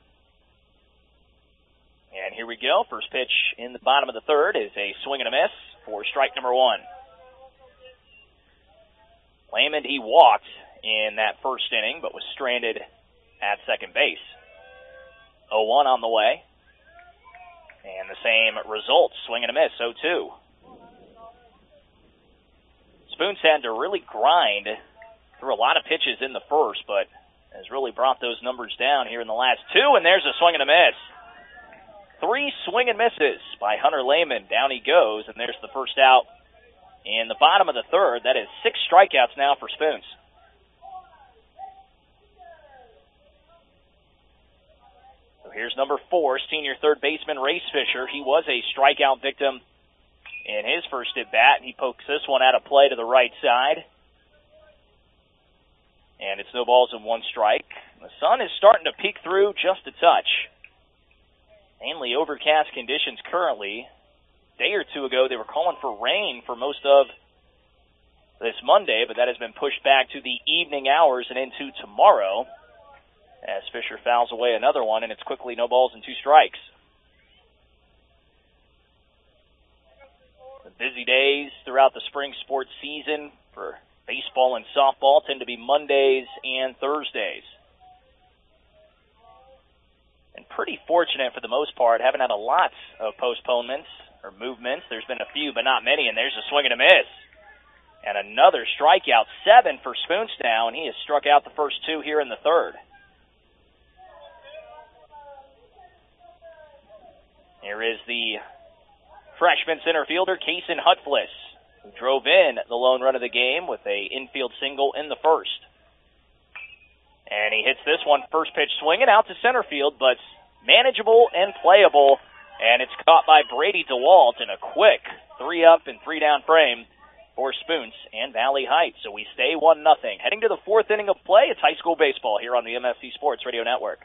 And here we go. First pitch in the bottom of the third is a swing and a miss for strike number one. Lehman, he walked in that first inning, but was stranded at second base. oh one on the way. And the same result, swing and a miss, oh two. Spoons had to really grind through a lot of pitches in the first, but has really brought those numbers down here in the last two, and there's a swing and a miss. Three swing and misses by Hunter Lehman. Down he goes, and there's the first out in the bottom of the third. That is six strikeouts now for Spoons. So here's number four, senior third baseman Race Fisher. He was a strikeout victim in his first at-bat. He pokes this one out of play to the right side. And it's no balls and one strike. The sun is starting to peek through just a touch. Mainly overcast conditions currently. A day or two ago, they were calling for rain for most of this Monday, but that has been pushed back to the evening hours and into tomorrow as Fisher fouls away another one, and it's quickly no balls and two strikes. The busy days throughout the spring sports season for baseball and softball tend to be Mondays and Thursdays. And pretty fortunate for the most part. Haven't had a lot of postponements or movements. There's been a few, but not many, and there's a swing and a miss. And another strikeout, seven for Spoons now, and he has struck out the first two here in the third. Here is the freshman center fielder, Kaysen Hutflis, who drove in the lone run of the game with a infield single in the first. And he hits this one, first pitch swinging out to center field, but manageable and playable, and it's caught by Brady DeWalt in a quick three up and three down frame for Spoons and Valley Heights. So we stay one nothing. Heading to the fourth inning of play, it's high school baseball here on the M F C Sports Radio Network.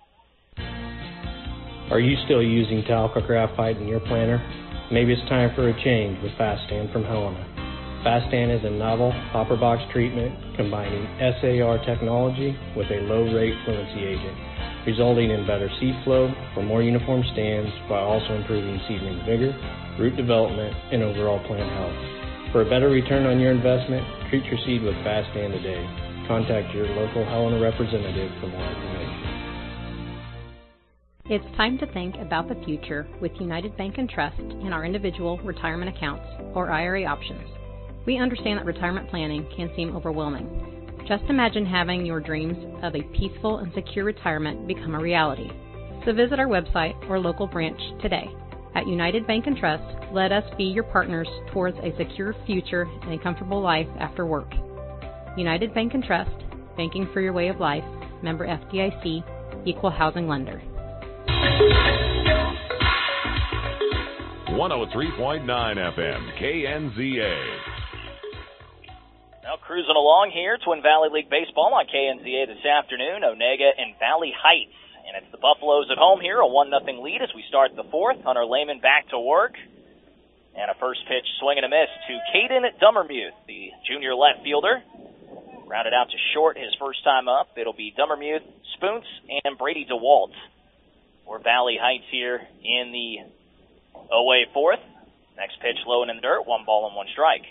Are you still using Talc or graphite in your planter? Maybe it's time for a change with FastStan from Helena. FastStan is a novel hopper box treatment combining S A R technology with a low-rate fluency agent, resulting in better seed flow for more uniform stands while also improving seedling vigor, root development, and overall plant health. For a better return on your investment, treat your seed with FastStan today. Contact your local Helena representative for more information. It's time to think about the future with United Bank and Trust in our individual retirement accounts or I R A options. We understand that retirement planning can seem overwhelming. Just imagine having your dreams of a peaceful and secure retirement become a reality. So visit our website or local branch today. At United Bank and Trust, let us be your partners towards a secure future and a comfortable life after work. United Bank and Trust, banking for your way of life, member F D I C, equal housing lender. one oh three point nine F M, K N Z A. Now cruising along here, Twin Valley League Baseball on K N Z A this afternoon, Onega and Valley Heights. And it's the Buffaloes at home here, a one nothing lead as we start the fourth. Hunter Lehman back to work. And a first pitch swing and a miss to Caden Dummermuth, the junior left fielder. Rounded out to short his first time up. It'll be Dummermuth, Spoons, and Brady DeWalt for Valley Heights here in the away fourth. Next pitch low and in the dirt, one ball and one strike.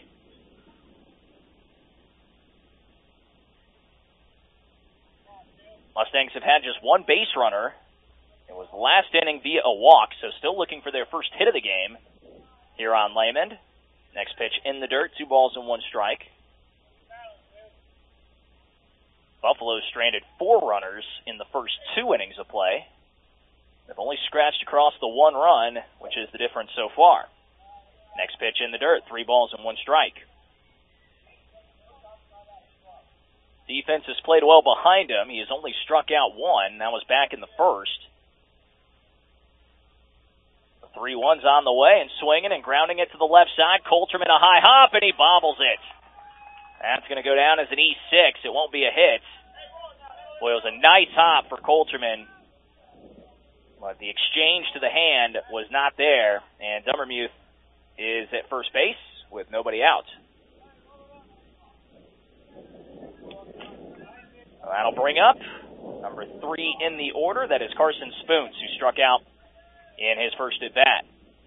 Mustangs have had just one base runner. It was the last inning via a walk, so still looking for their first hit of the game here on Lehman. Next pitch in the dirt, two balls and one strike. Buffalo stranded four runners in the first two innings of play. They've only scratched across the one run, which is the difference so far. Next pitch in the dirt, three balls and one strike. Defense has played well behind him. He has only struck out one. That was back in the first. The three one's on the way and swinging and grounding it to the left side. Colterman a high hop, and he bobbles it. That's going to go down as an E six. It won't be a hit. Boy, it was a nice hop for Colterman. But the exchange to the hand was not there, and Dummermuth is at first base with nobody out. That'll bring up number three in the order. That is Carson Spoons, who struck out in his first at-bat.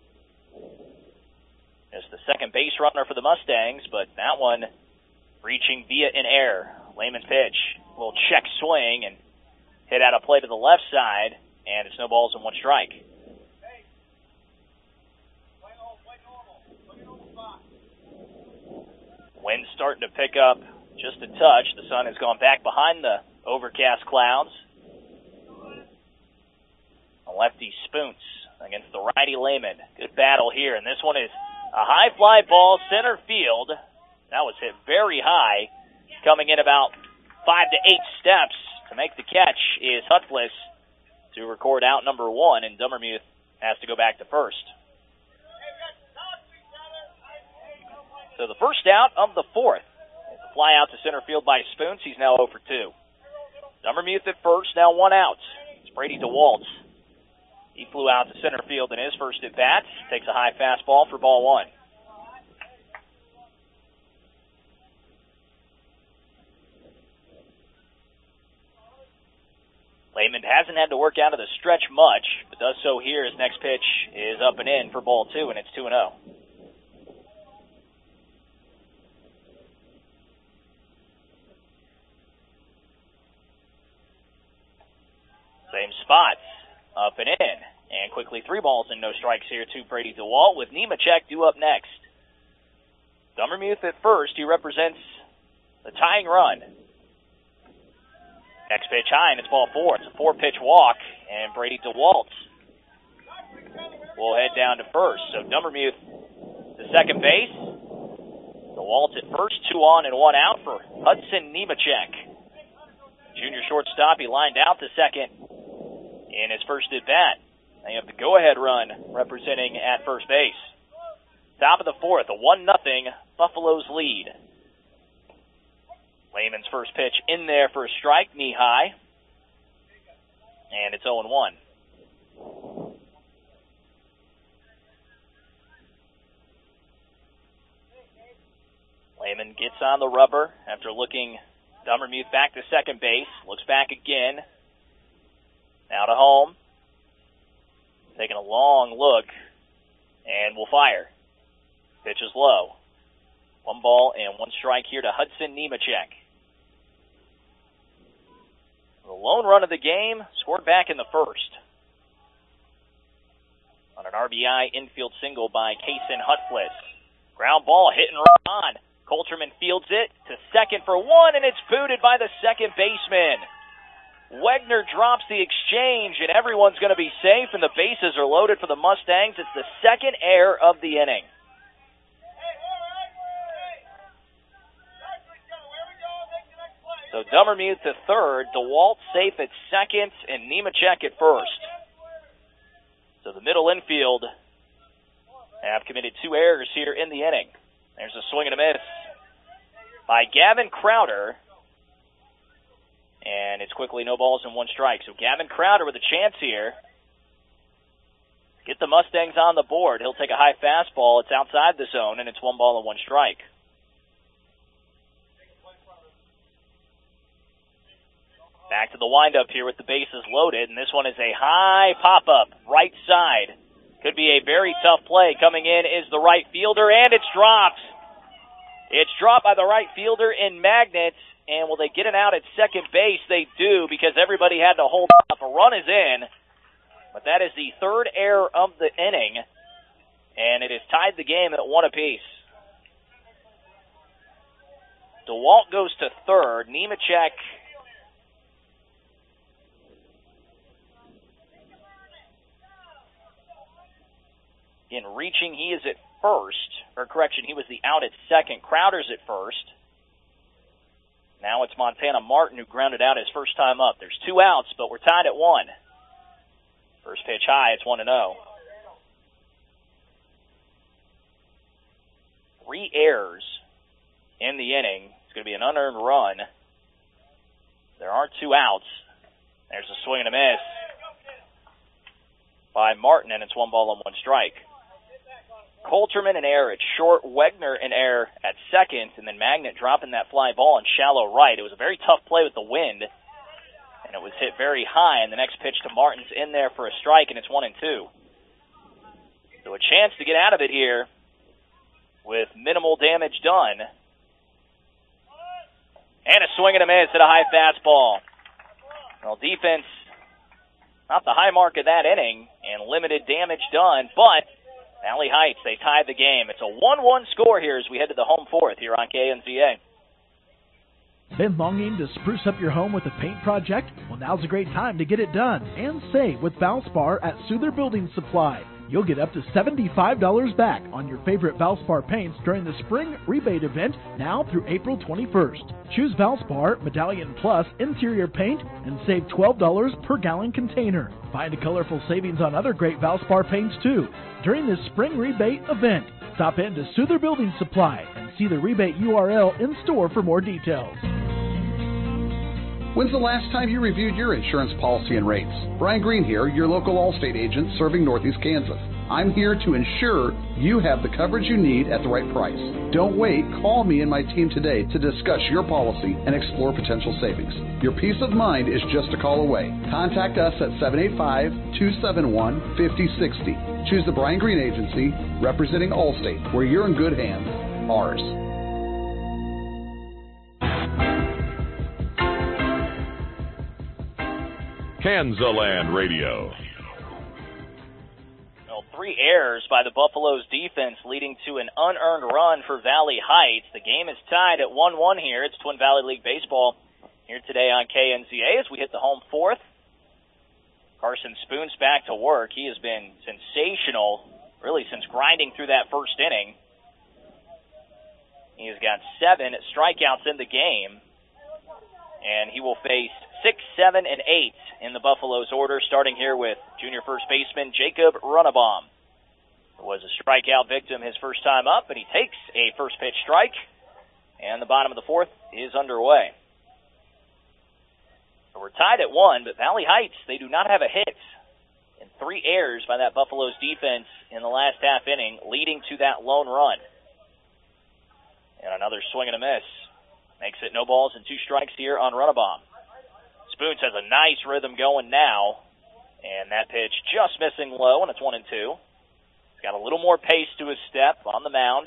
Just the second base runner for the Mustangs, but that one reaching via an air. Lehman pitch, a little check swing, and hit out a play to the left side, and it's no balls and one strike. Wind's starting to pick up just a touch. The sun has gone back behind the overcast clouds. A lefty Spoons against the righty Lehman. Good battle here, and this one is a high fly ball, center field. That was hit very high. Coming in about five to eight steps to make the catch is Hutflis to record out number one, and Dummermuth has to go back to first. So the first out of the fourth. It's a fly out to center field by Spoons. He's now oh for two. Dummermuth at first, now one out. It's Brady DeWalt. He flew out to center field in his first at-bat. Takes a high fastball for ball one. Lehman hasn't had to work out of the stretch much, but does so here. His next pitch is up and in for ball two, and it's two and oh. Same spots, up and in. And quickly three balls and no strikes here to Brady DeWalt with Nemechek due up next. Dummermuth at first. He represents the tying run. Next pitch high, and it's ball four. It's a four-pitch walk, and Brady DeWalt will head down to first. So Dummermuth to second base. DeWalt at first, two on and one out for Hudson Nemechek. Junior shortstop, he lined out to second in his first at-bat. They have the go-ahead run representing at first base. Top of the fourth, a one nothing Buffaloes lead. Lehman's first pitch in there for a strike, knee high. And it's oh and one. Lehman gets on the rubber after looking Dummermuth back to second base. Looks back again. Now to home. Taking a long look. And will fire. Pitch is low. One ball and one strike here to Hudson Nemechek. The lone run of the game scored back in the first. On an R B I infield single by Kason Hutflis. Ground ball hit and run on. Coulterman fields it to second for one, and it's booted by the second baseman. Wegner drops the exchange, and everyone's going to be safe, and the bases are loaded for the Mustangs. It's the second error of the inning. So Dummermuth to third, DeWalt safe at second, and Nemechek at first. So the middle infield have committed two errors here in the inning. There's a swing and a miss by Gavin Crowder. And it's quickly no balls and one strike. So Gavin Crowder with a chance here. Get the Mustangs on the board. He'll take a high fastball. It's outside the zone, and it's one ball and one strike. Back to the windup here with the bases loaded, and this one is a high pop-up, right side. Could be a very tough play. Coming in is the right fielder, and it's dropped. It's dropped by the right fielder in Magnets, and will they get it out at second base? They do, because everybody had to hold up. A run is in, but that is the third error of the inning, and it has tied the game at one apiece. DeWalt goes to third. Nemechek in reaching, he is at first, or correction, he was the out at second. Crowder's at first. Now it's Montana Martin who grounded out his first time up. There's two outs, but we're tied at one. First pitch high, it's one and oh. Three errors in the inning. It's going to be an unearned run. There are two outs. There's a swing and a miss. by Martin, and it's one ball and one strike. Coulterman in air at short, Wegner in air at second, and then Magnet dropping that fly ball in shallow right. It was a very tough play with the wind, and it was hit very high, and the next pitch to Martin's in there for a strike, and it's one and two. So a chance to get out of it here with minimal damage done. And a swing and a miss at a high fastball. Well, defense, not the high mark of that inning, and limited damage done, but Valley Heights, they tied the game. It's a one one score here as we head to the home fourth here on K N Z A. Been longing to spruce up your home with a paint project? Well, now's a great time to get it done and save with Valspar at Souther Building Supply. You'll get up to seventy-five dollars back on your favorite Valspar paints during the spring rebate event now through April twenty-first. Choose Valspar Medallion Plus interior paint and save twelve dollars per gallon container. Find a colorful savings on other great Valspar paints too during this spring rebate event. Stop in to Souther Building Supply and see the rebate U R L in store for more details. When's the last time you reviewed your insurance policy and rates? Brian Green here, your local Allstate agent serving Northeast Kansas. I'm here to ensure you have the coverage you need at the right price. Don't wait. Call me and my team today to discuss your policy and explore potential savings. Your peace of mind is just a call away. Contact us at seven eight five, two seven one, five oh six oh. Choose the Brian Green Agency, representing Allstate, where you're in good hands. Ours. Kansaland Radio. Well, three errors by the Buffaloes defense leading to an unearned run for Valley Heights. The game is tied at one one here. It's Twin Valley League Baseball here today on K N Z A as we hit the home fourth. Carson Spoon's back to work. He has been sensational, really, since grinding through that first inning. He has got seven strikeouts in the game, and he will face six, seven, and eight in the Buffaloes order, starting here with junior first baseman Jacob Runnebaum. It was a strikeout victim his first time up, but he takes a first pitch strike, and the bottom of the fourth is underway. So we're tied at one, but Valley Heights, they do not have a hit. And three errors by that Buffaloes defense in the last half inning, leading to that lone run. And another swing and a miss. Makes it no balls and two strikes here on Runnebaum. Spoons has a nice rhythm going now, and that pitch just missing low, and it's one and two. He's got a little more pace to his step on the mound.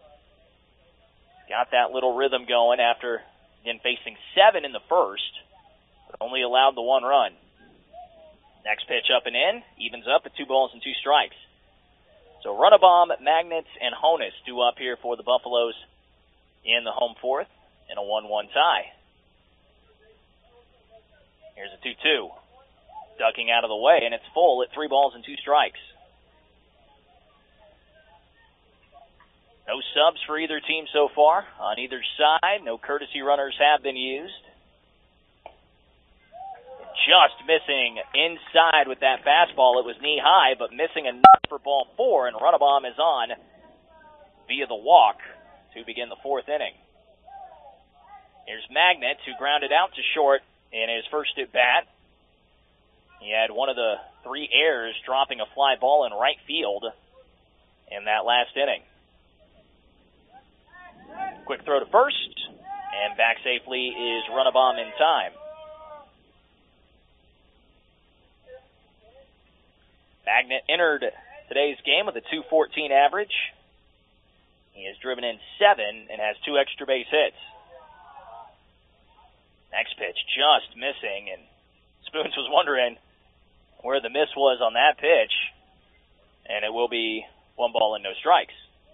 Got that little rhythm going after, again, facing seven in the first, but only allowed the one run. Next pitch up and in, evens up at two balls and two strikes. So Runnebaum, Magnets, and Honus due up here for the Buffaloes in the home fourth in a one one tie. Here's a two two. Ducking out of the way, and it's full at three balls and two strikes. No subs for either team so far on either side. No courtesy runners have been used. Just missing inside with that fastball. It was knee high, but missing enough for ball four, and Runnebaum is on via the walk to begin the fourth inning. Here's Magnet, who grounded out to short in his first at bat. He had one of the three errors, dropping a fly ball in right field in that last inning. Quick throw to first, and back safely is Runnebaum in time. Magnet entered today's game with a two fourteen average. He has driven in seven and has two extra base hits. Next pitch just missing, and Spoons was wondering where the miss was on that pitch, and it will be one ball and no strikes.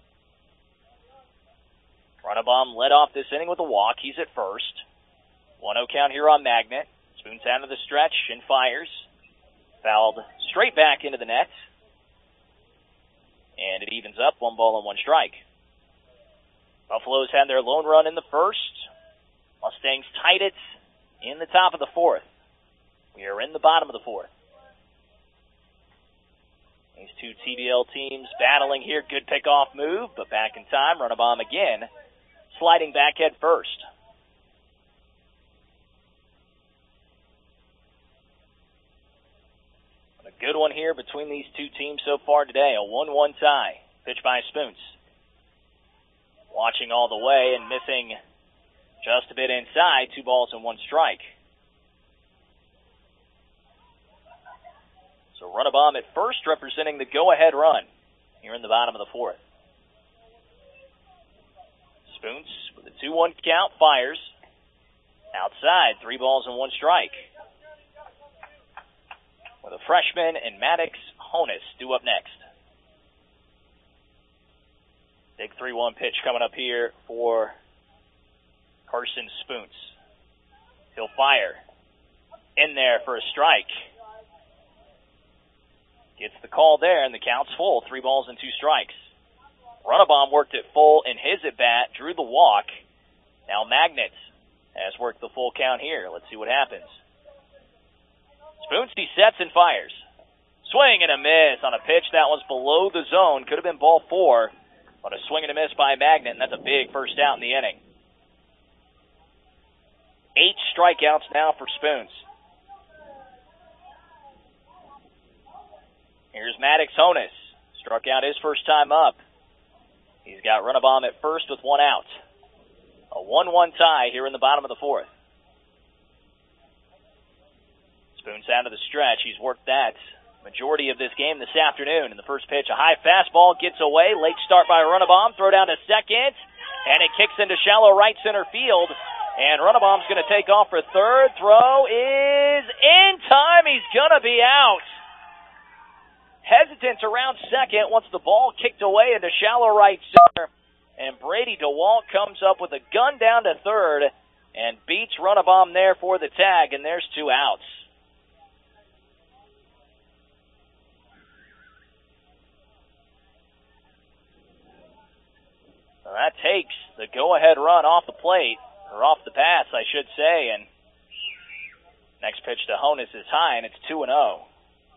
Runnebaum led off this inning with a walk. He's at first. one oh count here on Magnet. Spoons out of the stretch and fires. Fouled straight back into the net. And it evens up, one ball and one strike. Buffaloes had their lone run in the first. Mustangs tied it in the top of the fourth. We are in the bottom of the fourth. These two T V L teams battling here. Good pickoff move, but back in time. Runnebaum again, sliding back head first. good one here between these two teams so far today. A one one tie. Pitch by Spoons. Watching all the way and missing just a bit inside. Two balls and one strike. So run a bomb at first, representing the go-ahead run here in the bottom of the fourth. Spoons with a two one count, fires. Outside, three balls and one strike. With a freshman and Maddox Honus due up next. Big three one pitch coming up here for Carson Spoons. He'll fire. In there for a strike. Gets the call there, and the count's full. Three balls and two strikes. Runabaum worked it full in his at-bat, drew the walk. Now Magnets has worked the full count here. Let's see what happens. Spoonsy sets and fires. Swing and a miss on a pitch that was below the zone. Could have been ball four, but a swing and a miss by Magnet, and that's a big first out in the inning. Eight strikeouts now for Spoons. Here's Maddox Honus. Struck out his first time up. He's got Runabaum at first with one out. A one one tie here in the bottom of the fourth. Spoons out of the stretch. He's worked that majority of this game this afternoon. In the first pitch, a high fastball gets away. Late start by Runabaum. Throw down to second. And it kicks into shallow right center field. And Runabaum's going to take off for third. Throw is in time. He's going to be out. Hesitant around second once the ball kicked away into shallow right center. And Brady DeWalt comes up with a gun down to third and beats Runabaum there for the tag, and there's two outs. So that takes the go-ahead run off the plate, or off the pass, I should say, and next pitch to Honus is high, and it's two and oh.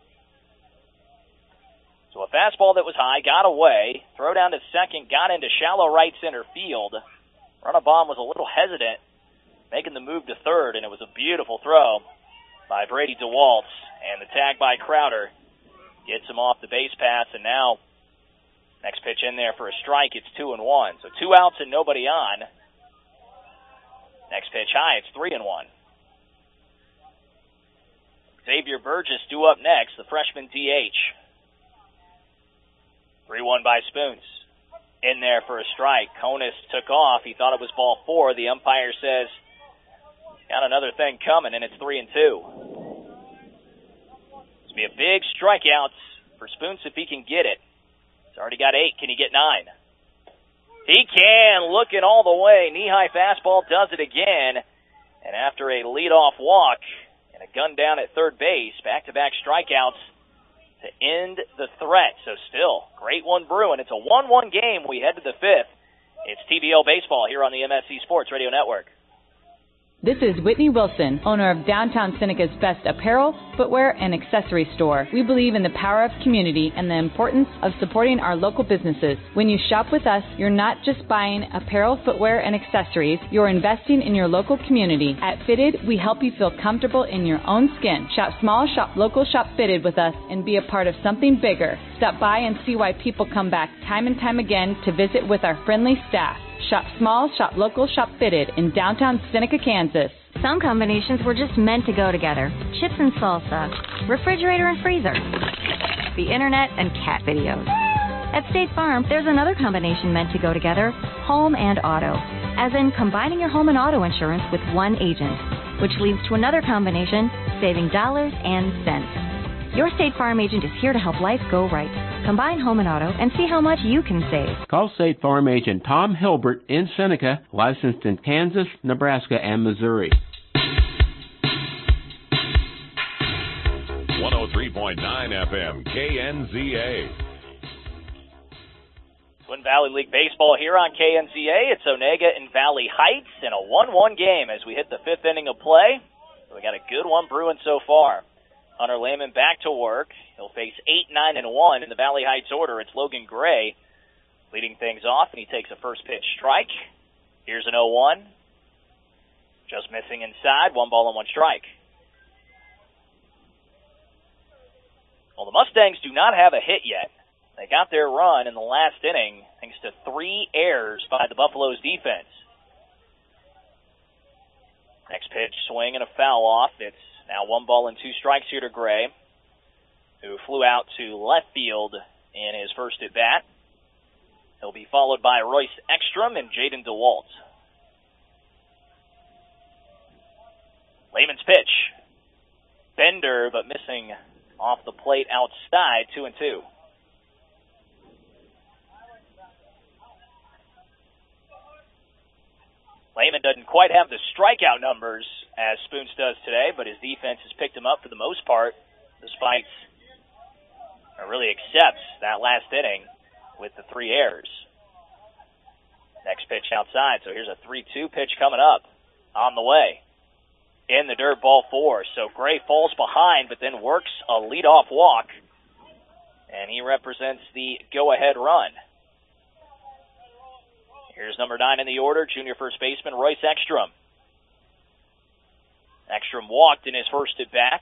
So a fastball that was high got away. Throw down to second, got into shallow right center field. Runabaum was a little hesitant, making the move to third, and it was a beautiful throw by Brady DeWalt. And the tag by Crowder gets him off the base pass, and now next pitch in there for a strike. It's two and one. So two outs and nobody on. Next pitch high, it's three and one. Xavier Burgess due up next, the freshman D H. three one by Spoons. In there for a strike. Honus took off. He thought it was ball four. The umpire says, got another thing coming, and it's three and two. It's going to be a big strikeout for Spoons if he can get it. He's already got eight. Can he get nine? He can. Looking all the way. Knee-high fastball does it again. And after a leadoff walk and a gun down at third base, back-to-back strikeouts to end the threat. So still, great one brewing. It's a one one game. We head to the fifth. It's T V L Baseball here on the M S C Sports Radio Network. This is Whitney Wilson, owner of Downtown Seneca's best apparel, footwear, and accessory store. We believe in the power of community and the importance of supporting our local businesses. When you shop with us, you're not just buying apparel, footwear, and accessories, you're investing in your local community. At Fitted, we help you feel comfortable in your own skin. Shop small, shop local, shop Fitted with us, and be a part of something bigger. Stop by and see why people come back time and time again to visit with our friendly staff. Shop small, shop local, shop Fitted in downtown Seneca, Kansas. Some combinations were just meant to go together. Chips and salsa, refrigerator and freezer, the internet and cat videos. At State Farm, there's another combination meant to go together, home and auto. As in combining your home and auto insurance with one agent, which leads to another combination, saving dollars and cents. Your State Farm agent is here to help life go right. Combine home and auto and see how much you can save. Call State Farm agent Tom Hilbert in Seneca, licensed in Kansas, Nebraska, and Missouri. one oh three point nine F M, K N Z A. Twin Valley League Baseball here on K N Z A. It's Onega and Valley Heights in a one one game as we hit the fifth inning of play. We got a good one brewing so far. Hunter Lehman back to work. He'll face eight, nine, and one in the Valley Heights order. It's Logan Gray leading things off, and he takes a first pitch strike. Here's an oh one. Just missing inside. One ball and one strike. Well, the Mustangs do not have a hit yet. They got their run in the last inning thanks to three errors by the Buffaloes defense. Next pitch, swing and a foul off. It's now one ball and two strikes here to Gray, who flew out to left field in his first at bat. He'll be followed by Royce Ekstrom and Jaden DeWalt. Lehman's pitch. Bender, but missing off the plate outside, two and two. Lehman doesn't quite have the strikeout numbers as Spoons does today, but his defense has picked him up for the most part, despite, or really accepts that last inning with the three errors. Next pitch outside, so here's a three two pitch coming up on the way. In the dirt, ball four. So Gray falls behind, but then works a leadoff walk, and he represents the go-ahead run. Here's number nine in the order, junior first baseman Royce Ekstrom. Ekstrom walked in his first at bat.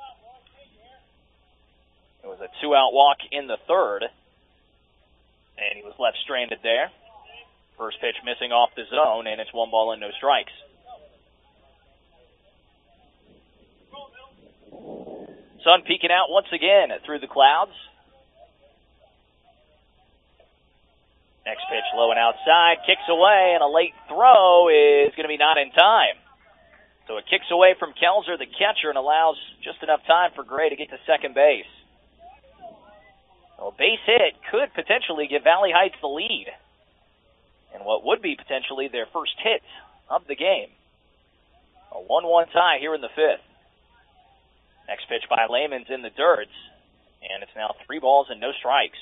It was a two-out walk in the third, and he was left stranded there. First pitch missing off the zone, and it's one ball and no strikes. Sun peeking out once again through the clouds. Next pitch low and outside, kicks away, and a late throw is going to be not in time. So it kicks away from Kelzer, the catcher, and allows just enough time for Gray to get to second base. So a base hit could potentially give Valley Heights the lead, and what would be potentially their first hit of the game. A one one tie here in the fifth. Next pitch by Lehman's in the dirt, and it's now three balls and no strikes.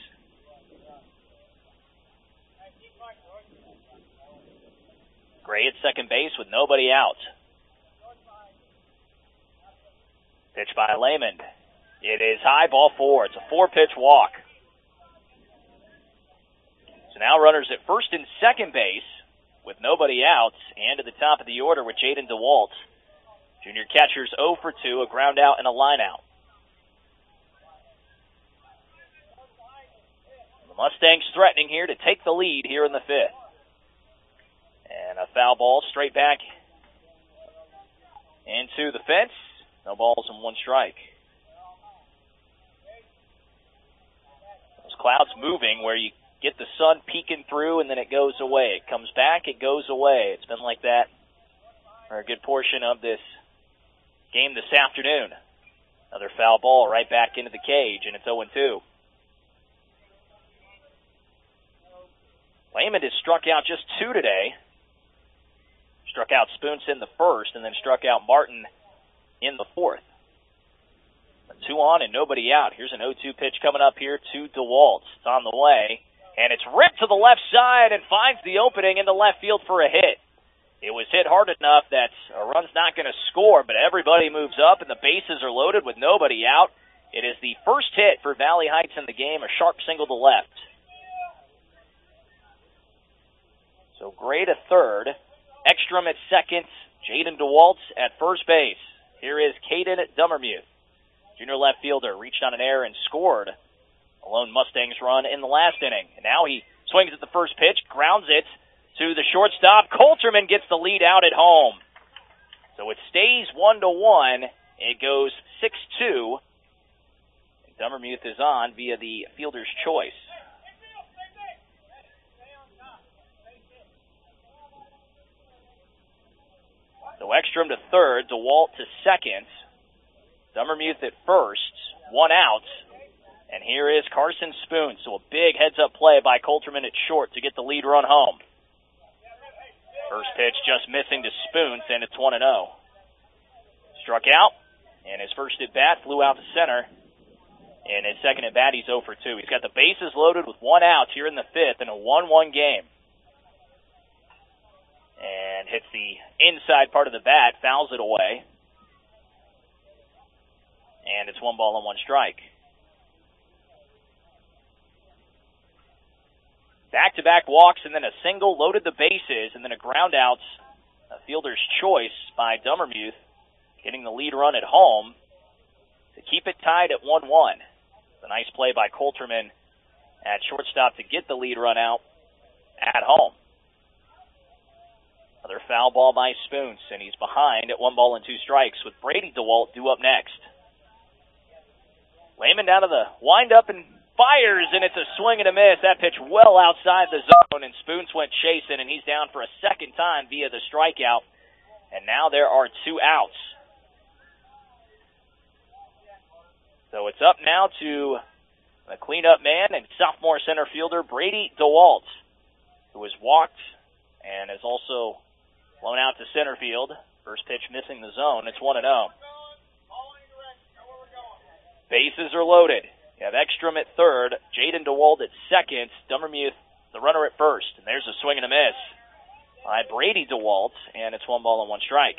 Gray at second base with nobody out. Pitch by Lehman. It is high, ball four. It's a four-pitch walk. So now runners at first and second base with nobody out, and at the top of the order with Jaden DeWalt. Junior catcher's oh for two, a ground out and a line out. The Mustangs threatening here to take the lead here in the fifth. And a foul ball straight back into the fence. No balls and one strike. Those clouds moving where you get the sun peeking through and then it goes away. It comes back, it goes away. It's been like that for a good portion of this game this afternoon. Another foul ball right back into the cage, and it's oh and two. Lehman has struck out just two today. Struck out Spoons in the first, and then struck out Martin in the fourth. A two on and nobody out. Here's an oh two pitch coming up here to DeWalt. It's on the way, and it's ripped to the left side and finds the opening into left field for a hit. It was hit hard enough that a run's not going to score, but everybody moves up and the bases are loaded with nobody out. It is the first hit for Valley Heights in the game, a sharp single to left. So Gray to third, Ekstrom at second, Jaden DeWalt at first base. Here is Caden Dummermuth. Junior left fielder reached on an error and scored a lone Mustangs run in the last inning. And now he swings at the first pitch, grounds it to the shortstop. Coulterman gets the lead out at home. So it stays one to one. It goes six two. And Dummermuth is on via the fielder's choice. So Ekstrom to third, DeWalt to second. Dummermuth at first, one out. And here is Carson Spoon. So a big heads-up play by Coulterman at short to get the lead run home. First pitch just missing to Spoons, and it's one and oh. Struck out, and his first at-bat flew out to center. And his second at-bat, he's oh for two. He's got the bases loaded with one out here in the fifth in a one one game. And hits the inside part of the bat, fouls it away. And it's one ball and one strike. Back-to-back walks and then a single, loaded the bases, and then a ground out, a fielder's choice by Dummermuth, getting the lead run at home to keep it tied at one one. A nice play by Coulterman at shortstop to get the lead run out at home. Another foul ball by Spoons, and he's behind at one ball and two strikes with Brady DeWalt due up next. Lehman down to the windup and fires, and it's a swing and a miss. That pitch well outside the zone, and Spoons went chasing, and he's down for a second time via the strikeout. And now there are two outs. So it's up now to the cleanup man and sophomore center fielder Brady DeWalt, who has walked and has also blown out to center field. First pitch missing the zone. It's one and oh. Bases are loaded. You have Ekstrom at third, Jaden DeWalt at second, Dummermuth, the runner at first. And there's a swing and a miss by Brady DeWalt, and it's one ball and one strike.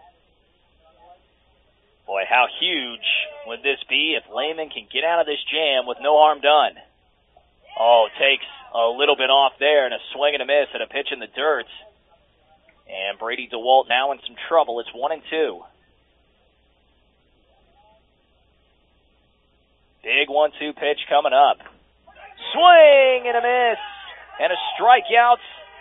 Boy, how huge would this be if Lehman can get out of this jam with no harm done? Oh, takes a little bit off there, and a swing and a miss at a pitch in the dirt. And Brady DeWalt now in some trouble. It's one and two. Big one two pitch coming up. Swing and a miss. And a strikeout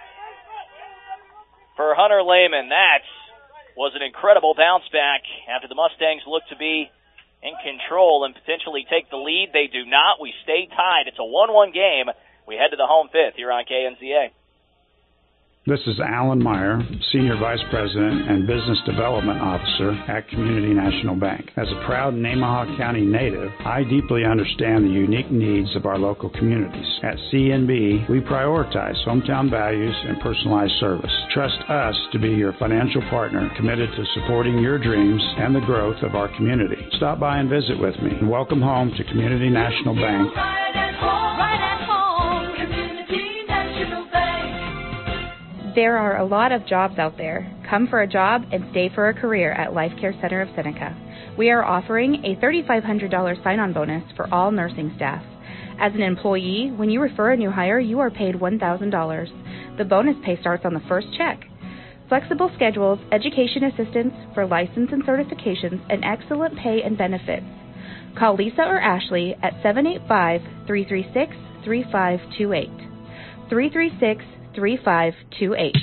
for Hunter Lehman. That was an incredible bounce back after the Mustangs looked to be in control and potentially take the lead. They do not. We stay tied. It's a one one game. We head to the home fifth here on K N Z A. This is Alan Meyer, Senior Vice President and Business Development Officer at Community National Bank. As a proud Nemaha County native, I deeply understand the unique needs of our local communities. At C N B, we prioritize hometown values and personalized service. Trust us to be your financial partner committed to supporting your dreams and the growth of our community. Stop by and visit with me. And welcome home to Community National Bank. Right at home, right at home, Community National Bank. There are a lot of jobs out there. Come for a job and stay for a career at Life Care Center of Seneca. We are offering a three thousand five hundred dollars sign-on bonus for all nursing staff. As an employee, when you refer a new hire, you are paid one thousand dollars. The bonus pay starts on the first check. Flexible schedules, education assistance for license and certifications, and excellent pay and benefits. Call Lisa or Ashley at seven eight five, three three six, three five two eight. three three six, three five two eight.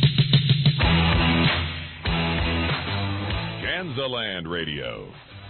Kansaland Radio.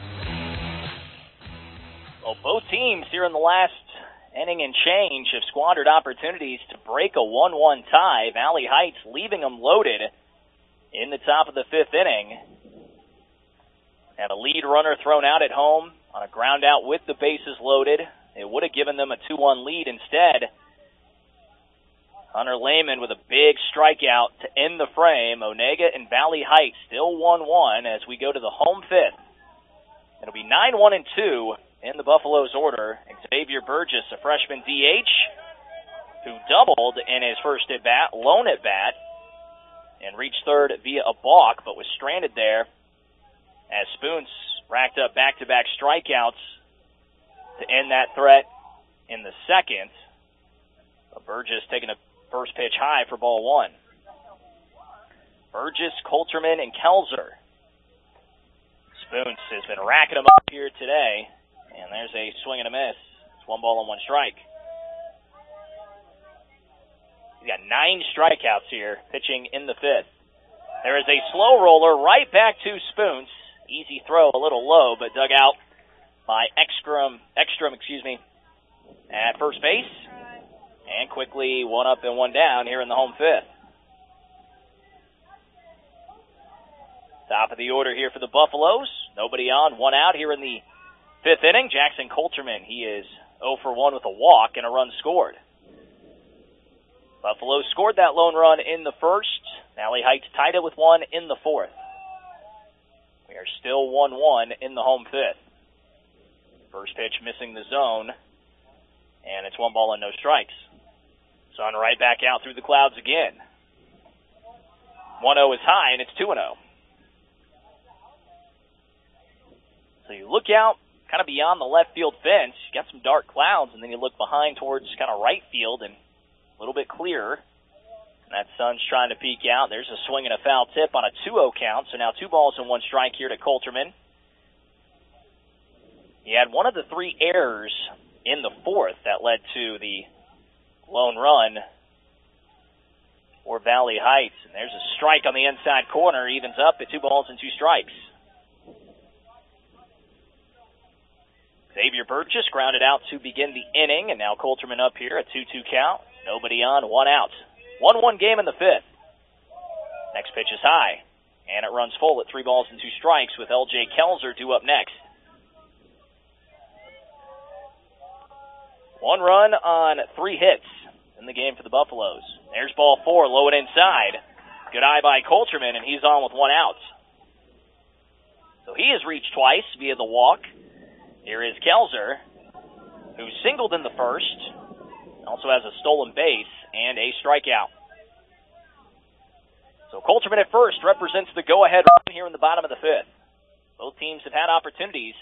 Well, both teams here in the last inning and change have squandered opportunities to break a one one tie. Valley Heights leaving them loaded in the top of the fifth inning. And a lead runner thrown out at home on a ground out with the bases loaded. It would have given them a two one lead instead. Hunter Lehman with a big strikeout to end the frame. Onega and Valley Heights still one one as we go to the home fifth. It'll be nine one and two in the Buffaloes order. Xavier Burgess, a freshman D H, who doubled in his first at-bat, lone at-bat, and reached third via a balk, but was stranded there as Spoons racked up back-to-back strikeouts to end that threat in the second. But Burgess taking a first pitch high for ball one. Burgess, Coulterman, and Kelzer. Spoons has been racking them up here today, and there's a swing and a miss. It's one ball and one strike. He's got nine strikeouts here, pitching in the fifth. There is a slow roller right back to Spoons. Easy throw, a little low, but dug out by Ekstrom, Ekstrom, excuse me, at first base. And quickly one up and one down here in the home fifth. Top of the order here for the Buffaloes. Nobody on, one out here in the fifth inning. Jackson Coulterman, he is oh for one with a walk and a run scored. Buffalo scored that lone run in the first. Valley Heights tied it with one in the fourth. We are still one one in the home fifth. First pitch missing the zone, and it's one ball and no strikes. Sun right back out through the clouds again. one oh is high, and it's two oh. So you look out kind of beyond the left field fence. You got some dark clouds, and then you look behind towards kind of right field and a little bit clearer. And that sun's trying to peek out. There's a swing and a foul tip on a two oh count. So now two balls and one strike here to Coulterman. He had one of the three errors in the fourth that led to the lone run for Valley Heights. And there's a strike on the inside corner, evens up at two balls and two strikes. Xavier Burgess grounded out to begin the inning, and now Coulterman up here, a two two count. Nobody on, one out. one one game in the fifth. Next pitch is high, and it runs full at three balls and two strikes with L J Kelzer due up next. One run on three hits in the game for the Buffaloes. There's ball four, low and inside. Good eye by Coulterman, and he's on with one out. So he has reached twice via the walk. Here is Kelzer, who singled in the first, also has a stolen base and a strikeout. So Coulterman at first represents the go-ahead run here in the bottom of the fifth. Both teams have had opportunities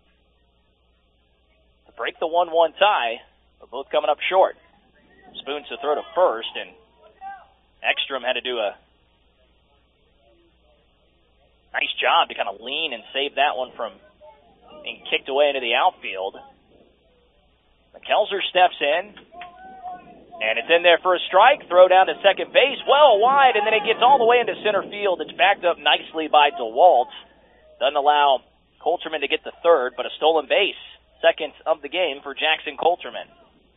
to break the one one tie, but both coming up short. Spoons to throw to first, and Ekstrom had to do a nice job to kind of lean and save that one from being kicked away into the outfield. Kelzer steps in, and it's in there for a strike. Throw down to second base, well wide, and then it gets all the way into center field. It's backed up nicely by DeWalt. Doesn't allow Coulterman to get the third, but a stolen base. Second of the game for Jackson Coulterman.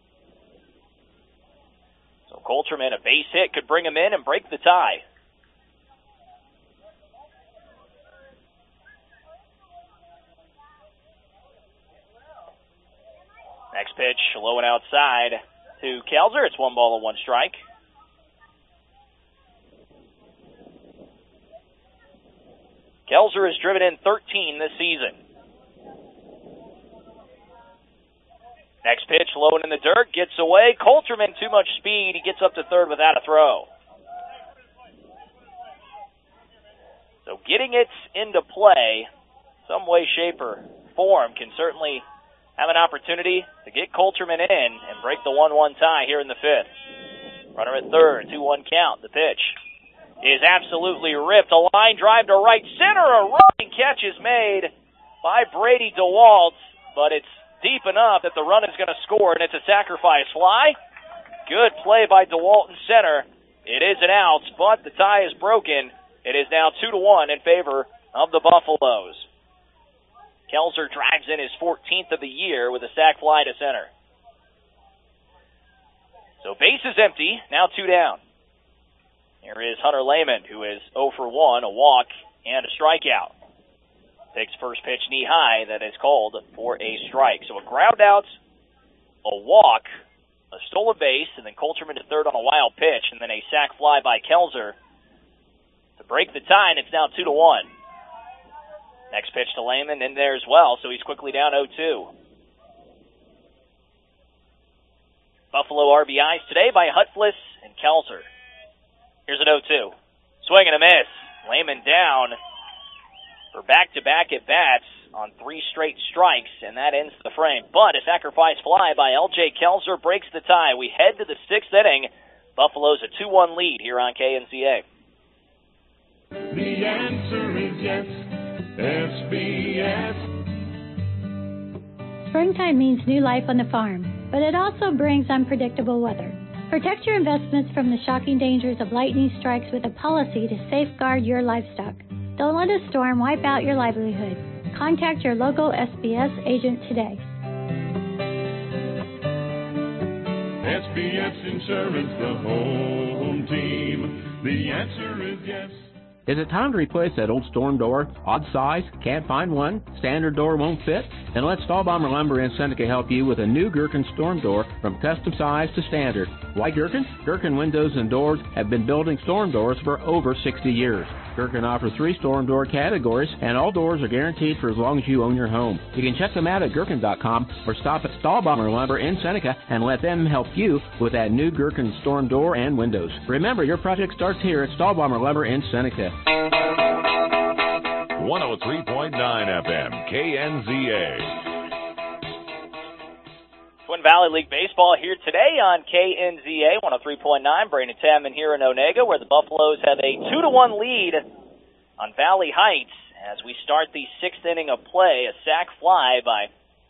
So Coulterman, a base hit, could bring him in and break the tie. Next pitch, low and outside to Kelzer. It's one ball and one strike. Kelzer has driven in thirteen this season. Next pitch, low and in the dirt, gets away. Coulterman, too much speed. He gets up to third without a throw. So getting it into play, some way, shape, or form can certainly have an opportunity to get Coulterman in and break the one one tie here in the fifth. Runner at third, two one count. The pitch is absolutely ripped. A line drive to right center. A running catch is made by Brady DeWalt, but it's deep enough that the run is going to score, and it's a sacrifice fly. Good play by DeWalt in center. It is an out, but the tie is broken. It is now two to one in favor of the Buffaloes. Kelzer drives in his fourteenth of the year with a sac fly to center. So base is empty, now two down. Here is Hunter Lehman, who is zero for one, a walk and a strikeout. Takes first pitch knee high, that is called for a strike. So a ground out, a walk, a stolen base, and then Coulterman to third on a wild pitch, and then a sac fly by Kelzer to break the tie, and it's now two to one. Next pitch to Lehman in there as well, so he's quickly down oh two. Buffalo R B Is today by Hutflis and Kelzer. Here's an oh two. Swing and a miss. Lehman down for back-to-back at-bats on three straight strikes, and that ends the frame. But a sacrifice fly by L J Kelzer breaks the tie. We head to the sixth inning. Buffalo's a two one lead here on K N C A. The answer is yes. S B S. Springtime means new life on the farm, but it also brings unpredictable weather. Protect your investments from the shocking dangers of lightning strikes with a policy to safeguard your livestock. Don't let a storm wipe out your livelihood. Contact your local S B S agent today. S B S Insurance, the home team. The answer is yes. Is it time to replace that old storm door? Odd size? Can't find one? Standard door won't fit? Then let Stahlbomber Lumber in Seneca help you with a new Gherkin storm door from custom size to standard. Why Gherkin? Gherkin Windows and Doors have been building storm doors for over sixty years. Gherkin offers three storm door categories, and all doors are guaranteed for as long as you own your home. You can check them out at Gherkin dot com or stop at Stahlbomber Lumber in Seneca and let them help you with that new Gherkin storm door and windows. Remember, your project starts here at Stahlbomber Lumber in Seneca. one oh three point nine F M, K N Z A. Twin Valley League Baseball here today on K N Z A one oh three point nine. Brandon Tamman here in Onega, where the Buffaloes have a two to one lead on Valley Heights as we start the sixth inning of play. A sac fly by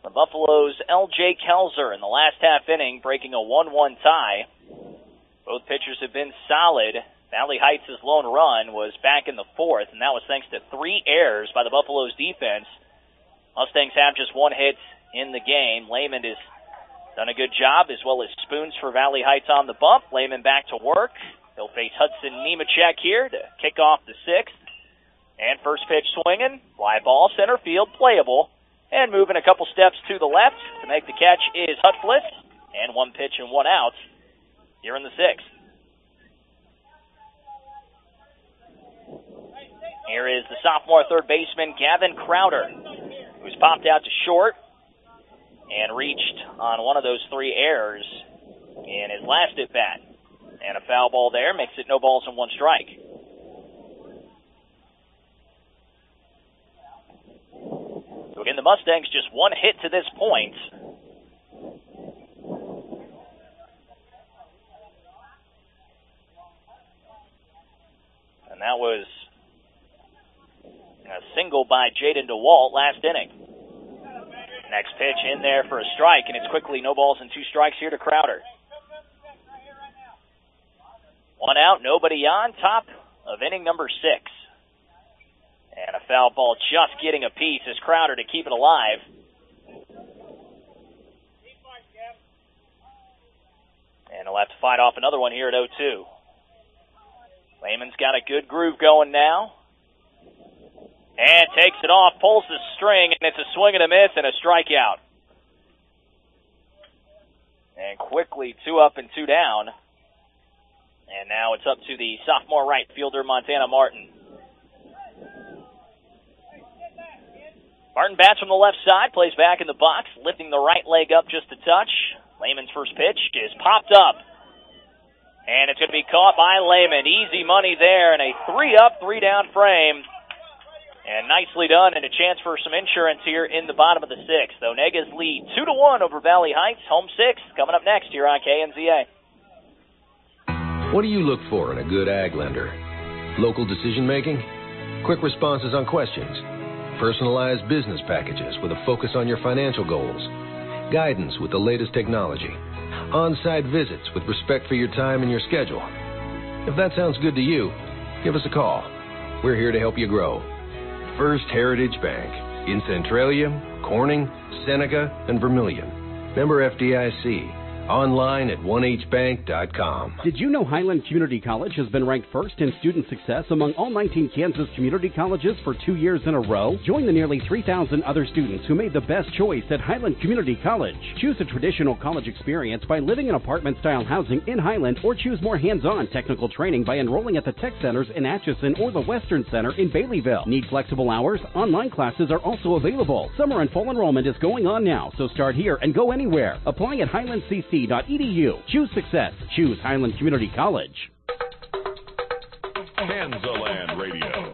The Buffalo's L J Kelzer in the last half inning, breaking a one one tie. Both pitchers have been solid. Valley Heights' lone run was back in the fourth, and that was thanks to three errors by the Buffalo's defense. Mustangs have just one hit in the game. Lehman has done a good job, as well as Spoons for Valley Heights on the bump. Lehman back to work. He'll face Hudson Nemechek here to kick off the sixth. And first pitch swinging, fly ball, center field, playable. And moving a couple steps to the left to make the catch is Hutflis. And one pitch and one out here in the sixth. Here is the sophomore third baseman, Gavin Crowder, who's popped out to short and reached on one of those three errors in his last at-bat. And a foul ball there makes it no balls and one strike. So again, the Mustangs just one hit to this point. And that was a single by Jaden DeWalt last inning. Next pitch in there for a strike, and it's quickly no balls and two strikes here to Crowder. One out, nobody on, top of inning number six. And a foul ball just getting a piece as Crowder to keep it alive. And he'll have to fight off another one here at oh two. Lehman's got a good groove going now. And takes it off, pulls the string, and it's a swing and a miss and a strikeout. And quickly two up and two down. And now it's up to the sophomore right fielder, Montana Martin. Martin bats from the left side, plays back in the box, lifting the right leg up just a touch. Lehman's first pitch is popped up. And it's going to be caught by Lehman. Easy money there, and a three-up, three-down frame. And nicely done, and a chance for some insurance here in the bottom of the sixth. Onega's lead two to one over Valley Heights. Home six coming up next here on K N Z A. What do you look for in a good ag lender? Local decision making? Quick responses on questions? Personalized business packages with a focus on your financial goals? Guidance with the latest technology? On-site visits with respect for your time and your schedule? If that sounds good to you, give us a call. We're here to help you grow. First Heritage Bank in Centralia, Corning, Seneca, and Vermilion. Member F D I C. Online at one h bank dot com. Did you know Highland Community College has been ranked first in student success among all nineteen Kansas community colleges for two years in a row? Join the nearly three thousand other students who made the best choice at Highland Community College. Choose a traditional college experience by living in apartment-style housing in Highland, or choose more hands-on technical training by enrolling at the Tech Centers in Atchison or the Western Center in Baileyville. Need flexible hours? Online classes are also available. Summer and fall enrollment is going on now, so start here and go anywhere. Apply at highland c c dot e d u. Choose success. Choose Highland Community College. Kansaland Radio.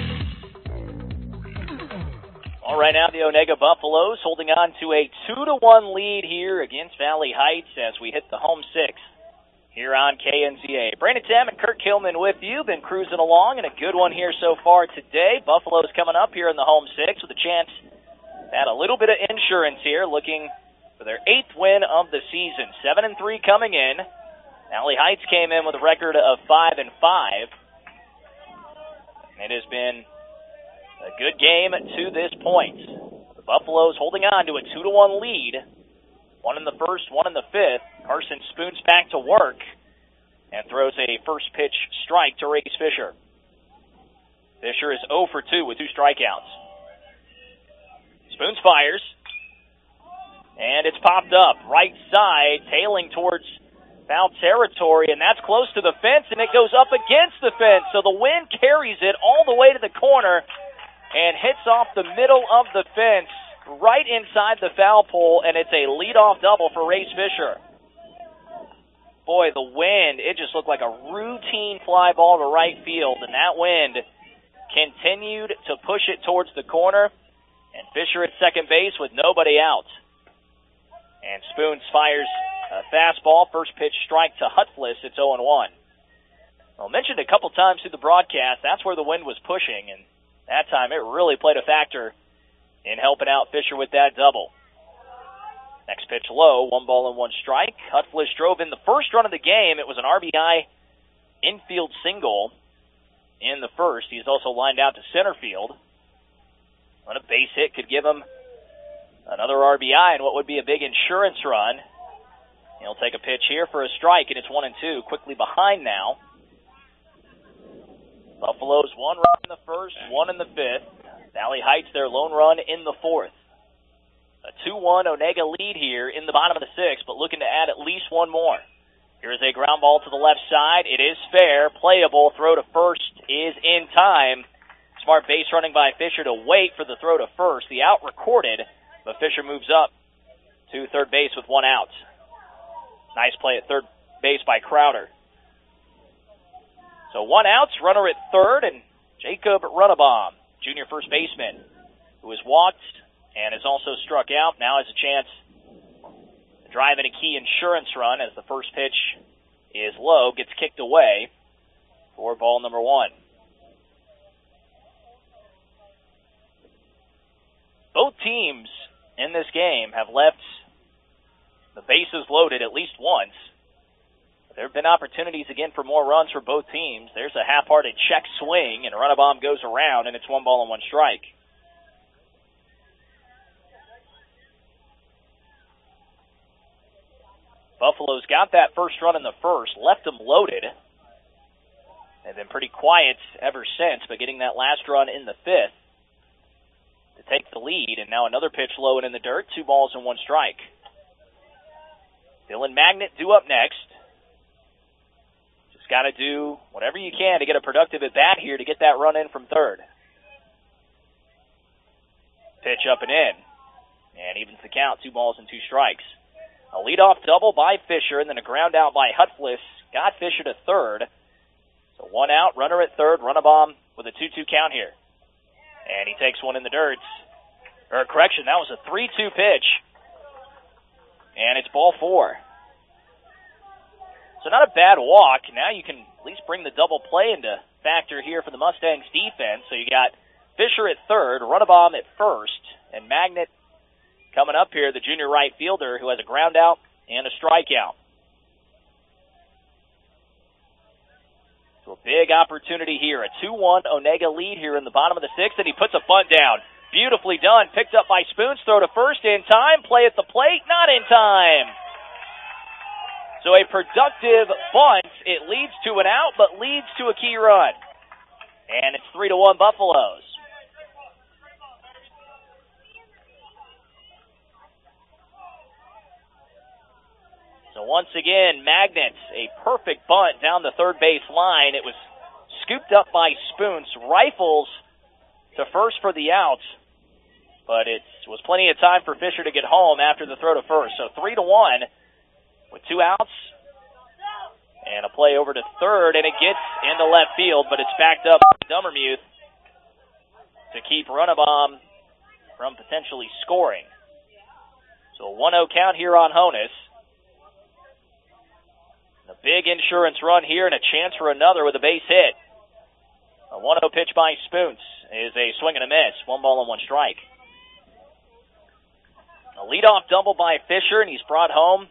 All right, now the Onega Buffaloes holding on to a two to one lead here against Valley Heights as we hit the home sixth here on K N Z A. Brandon Tam and Kurt Kilman with you. Been cruising along, and a good one here so far today. Buffaloes coming up here in the home six with a chance at a little bit of insurance here, looking for their eighth win of the season. Seven and three coming in. Valley Heights came in with a record of five and five. It has been a good game to this point. The Buffaloes holding on to a two to one lead. One in the first, one in the fifth. Carson Spoons back to work and throws a first pitch strike to Race Fisher. Fisher is oh for two with two strikeouts. Spoons fires. And it's popped up, right side, tailing towards foul territory, and that's close to the fence, and it goes up against the fence. So the wind carries it all the way to the corner and hits off the middle of the fence, right inside the foul pole, and it's a leadoff double for Race Fisher. Boy, the wind, it just looked like a routine fly ball to right field, and that wind continued to push it towards the corner, and Fisher at second base with nobody out. And Spoons fires a fastball, first pitch strike to Hutflis. It's oh and one. Well, mentioned a couple times through the broadcast, that's where the wind was pushing, and that time it really played a factor in helping out Fisher with that double. Next pitch low, one ball and one strike. Hutflish drove in the first run of the game. It was an R B I infield single in the first. He's also lined out to center field. But a base hit could give him another R B I and what would be a big insurance run. He'll take a pitch here for a strike, and it's one and two. Quickly behind now. Buffaloes one run in the first, one in the fifth. Valley Heights their lone run in the fourth. A two one Onega lead here in the bottom of the sixth, but looking to add at least one more. Here is a ground ball to the left side. It is fair, playable. Throw to first is in time. Smart base running by Fisher to wait for the throw to first. The out recorded, but Fisher moves up to third base with one out. Nice play at third base by Crowder. So one out, runner at third, and Jacob Runabaum, junior first baseman, who has walked and has also struck out, now has a chance to drive in a key insurance run as the first pitch is low, gets kicked away for ball number one. Both teams in this game have left the bases loaded at least once. There have been opportunities again for more runs for both teams. There's a half-hearted check swing, and Runabaum goes around, and it's one ball and one strike. Buffalo's got that first run in the first, left them loaded. They've been pretty quiet ever since, but getting that last run in the fifth to take the lead, and now another pitch low and in the dirt, two balls and one strike. Dylan Magnet due up next. Just got to do whatever you can to get a productive at-bat here to get that run in from third. Pitch up and in, and evens the count, two balls and two strikes. A leadoff double by Fisher, and then a ground out by Hutfliss got Fisher to third. So one out, runner at third, Runabaum with a two two count here. And he takes one in the dirt. Or correction, that was a three two pitch. And it's ball four. So not a bad walk. Now you can at least bring the double play into factor here for the Mustangs defense. So you got Fisher at third, Runabaum at first, and Magnet coming up here, the junior right fielder who has a ground out and a strikeout. So a big opportunity here. A two one Onega lead here in the bottom of the sixth, and he puts a bunt down. Beautifully done. Picked up by Spoons. Throw to first in time. Play at the plate. Not in time. So a productive bunt. It leads to an out, but leads to a key run. And it's three to one Buffaloes. So once again, Magnets, a perfect bunt down the third base line. It was scooped up by Spoons. Rifles to first for the out, but it was plenty of time for Fisher to get home after the throw to first. So three to one with two outs and a play over to third, and it gets into left field, but it's backed up by Dummermuth to keep Runabaum from potentially scoring. So a one oh count here on Honus. A big insurance run here and a chance for another with a base hit. A one oh pitch by Spoons is a swing and a miss. One ball and one strike. A leadoff double by Fisher, and he's brought home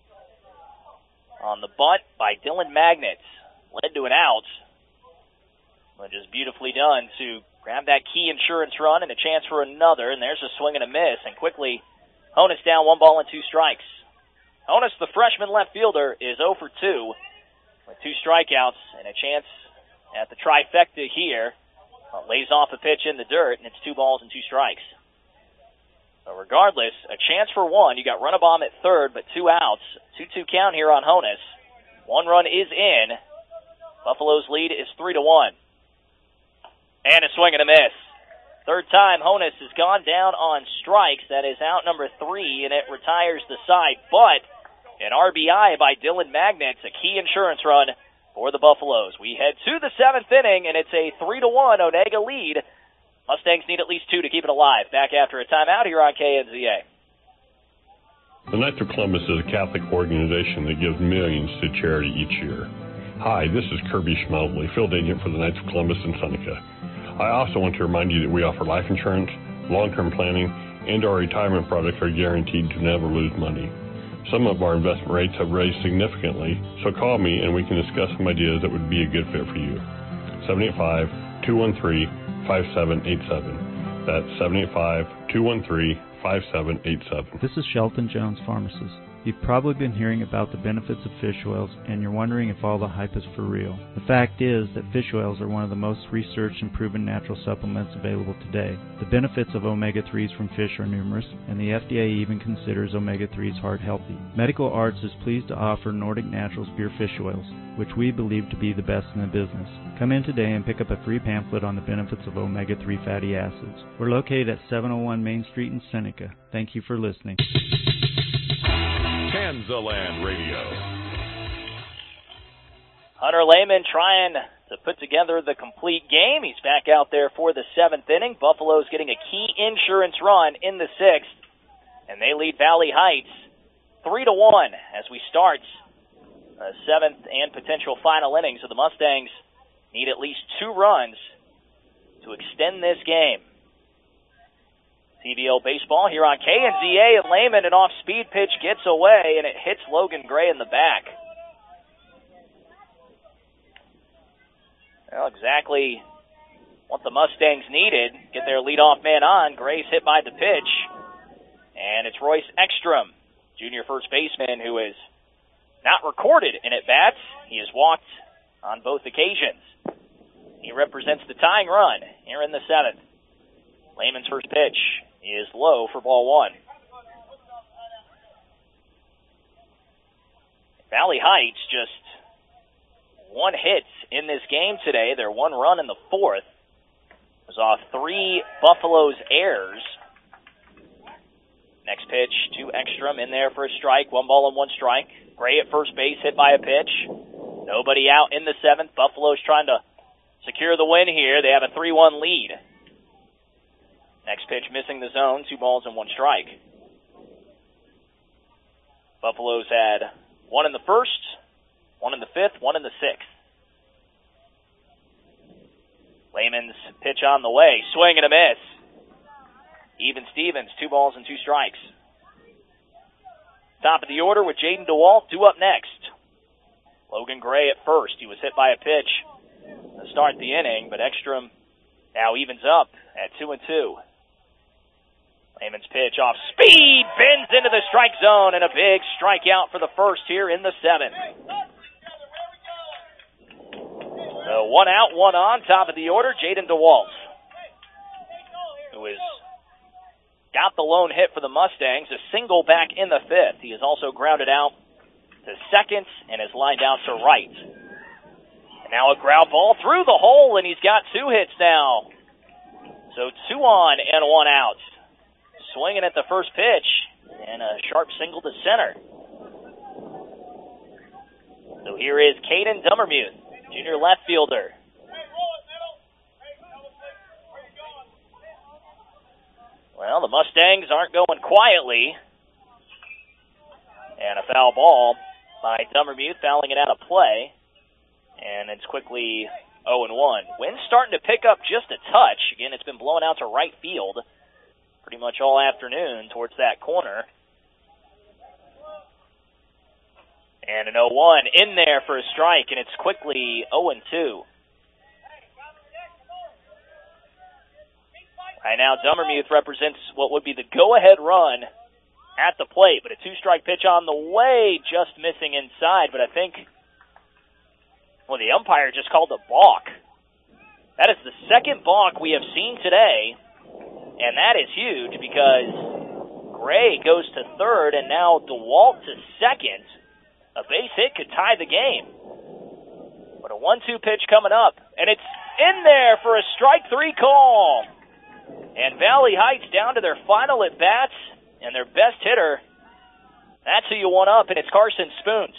on the bunt by Dylan Magnet. Led to an out. But just beautifully done to grab that key insurance run and a chance for another, and there's a swing and a miss. And quickly, Honus down one ball and two strikes. Honus, the freshman left fielder, is oh for two with two strikeouts and a chance at the trifecta here. Uh, lays off a pitch in the dirt, and it's two balls and two strikes. So regardless, a chance for one. You got Runabaum at third, but two outs. two two count here on Honus. One run is in. Buffalo's lead is three to one. And a swing and a miss. Third time Honus has gone down on strikes. That is out number three, and it retires the side. But an R B I by Dylan Magnets, a key insurance run for the Buffaloes. We head to the seventh inning, and it's a three to one Onega lead. Mustangs need at least two to keep it alive. Back after a timeout here on K N Z A. The Knights of Columbus is a Catholic organization that gives millions to charity each year. Hi, this is Kirby Schmelbley, field agent for the Knights of Columbus in Seneca. I also want to remind you that we offer life insurance, long-term planning, and our retirement products are guaranteed to never lose money. Some of our investment rates have raised significantly, so call me and we can discuss some ideas that would be a good fit for you. seven eight five, two one three, five seven eight seven. That's seven eight five, two one three, five seven eight seven. This is Shelton Jones, pharmacist. You've probably been hearing about the benefits of fish oils, and you're wondering if all the hype is for real. The fact is that fish oils are one of the most researched and proven natural supplements available today. The benefits of omega threes from fish are numerous, and the F D A even considers omega threes heart healthy. Medical Arts is pleased to offer Nordic Naturals pure fish oils, which we believe to be the best in the business. Come in today and pick up a free pamphlet on the benefits of omega three fatty acids. We're located at seven oh one Main Street in Seneca. Thank you for listening. Kansaland Radio. Hunter Lehman trying to put together the complete game. He's back out there for the seventh inning. Buffalo's getting a key insurance run in the sixth, and they lead Valley Heights three to one as we start the seventh and potential final innings. So the Mustangs need at least two runs to extend this game. T V L baseball here on K N Z A, and Lehman, an off-speed pitch gets away, and it hits Logan Gray in the back. Well, exactly what the Mustangs needed. Get their leadoff man on. Gray's hit by the pitch, and it's Royce Ekstrom, junior first baseman, who is not recorded in at-bats. He has walked on both occasions. He represents the tying run here in the seventh. Lehman's first pitch is low for ball one. Valley Heights just one hit in this game today. Their one run in the fourth was off three Buffalo's errors. Next pitch to Ekstrom, in there for a strike. One ball and one strike. Gray at first base, hit by a pitch. Nobody out in the seventh. Buffalo's trying to secure the win here. They have a three one lead. Next pitch missing the zone, two balls and one strike. Buffalo's had one in the first, one in the fifth, one in the sixth. Lehman's pitch on the way, swing and a miss. Even Stevens, two balls and two strikes. Top of the order with Jaden DeWalt, due up next. Logan Gray at first. He was hit by a pitch to start the inning, but Ekstrom now evens up at two and two. Lehman's pitch off speed, bends into the strike zone, and a big strikeout for the first here in the seventh. So one out, one on, top of the order, Jaden DeWalt, who has got the lone hit for the Mustangs, a single back in the fifth. He has also grounded out to second and is lined out to right. And now a ground ball through the hole, and he's got two hits now. So two on and one out. Swinging at the first pitch, and a sharp single to center. So here is Caden Dummermuth, junior left fielder. Well, the Mustangs aren't going quietly. And a foul ball by Dummermuth, fouling it out of play. And it's quickly oh and one. Wind's starting to pick up just a touch. Again, it's been blown out to right field pretty much all afternoon towards that corner. And an oh one in there for a strike, and it's quickly oh and two. Right now, Dummermuth represents what would be the go-ahead run at the plate, but a two-strike pitch on the way, just missing inside. But I think, well, the umpire just called a balk. That is the second balk we have seen today. And that is huge because Gray goes to third, and now DeWalt to second. A base hit could tie the game. But a one two pitch coming up, and it's in there for a strike three call. And Valley Heights down to their final at-bats, and their best hitter, that's who you want up, and it's Carson Spoons.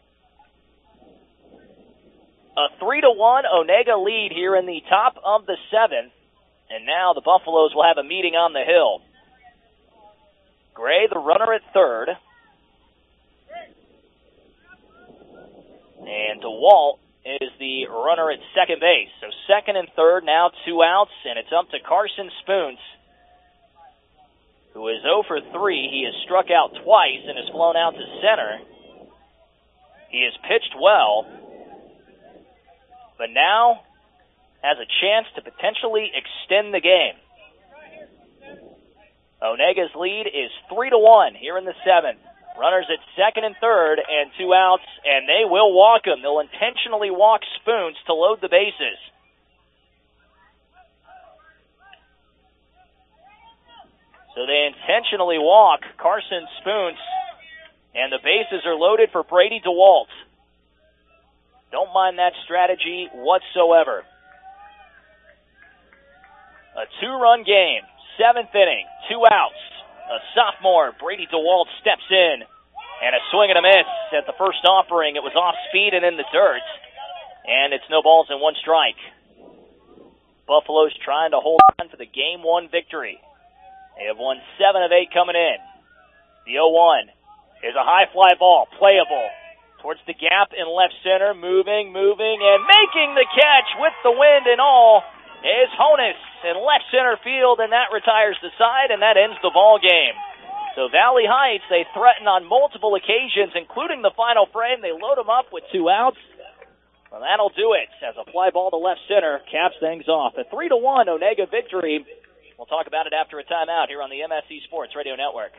A three to one Onega lead here in the top of the seventh. And now the Buffaloes will have a meeting on the hill. Gray, the runner at third. And DeWalt is the runner at second base. So second and third, now two outs, and it's up to Carson Spoons, who is oh for three. He has struck out twice and has flown out to center. He has pitched well, but now has a chance to potentially extend the game. Onega's lead is three to one here in the seventh. Runners at second and third and two outs, and they will walk him. They'll intentionally walk Spoons to load the bases. So they intentionally walk Carson Spoons, and the bases are loaded for Brady DeWalt. Don't mind that strategy whatsoever. A two-run game, seventh inning, two outs. A sophomore, Brady DeWalt, steps in, and a swing and a miss at the first offering. It was off speed and in the dirt, and it's no balls and one strike. Buffalo's trying to hold on for the game one victory. They have won seven of eight coming in. The oh one is a high fly ball, playable towards the gap in left center, moving, moving, and making the catch with the wind and all is Honus in left center field, and that retires the side, and that ends the ball game. So Valley Heights, they threaten on multiple occasions, including the final frame. They load them up with two outs. Well, that'll do it as a fly ball to left center caps things off. A three to one Onega victory. We'll talk about it after a timeout here on the M S C Sports Radio Network.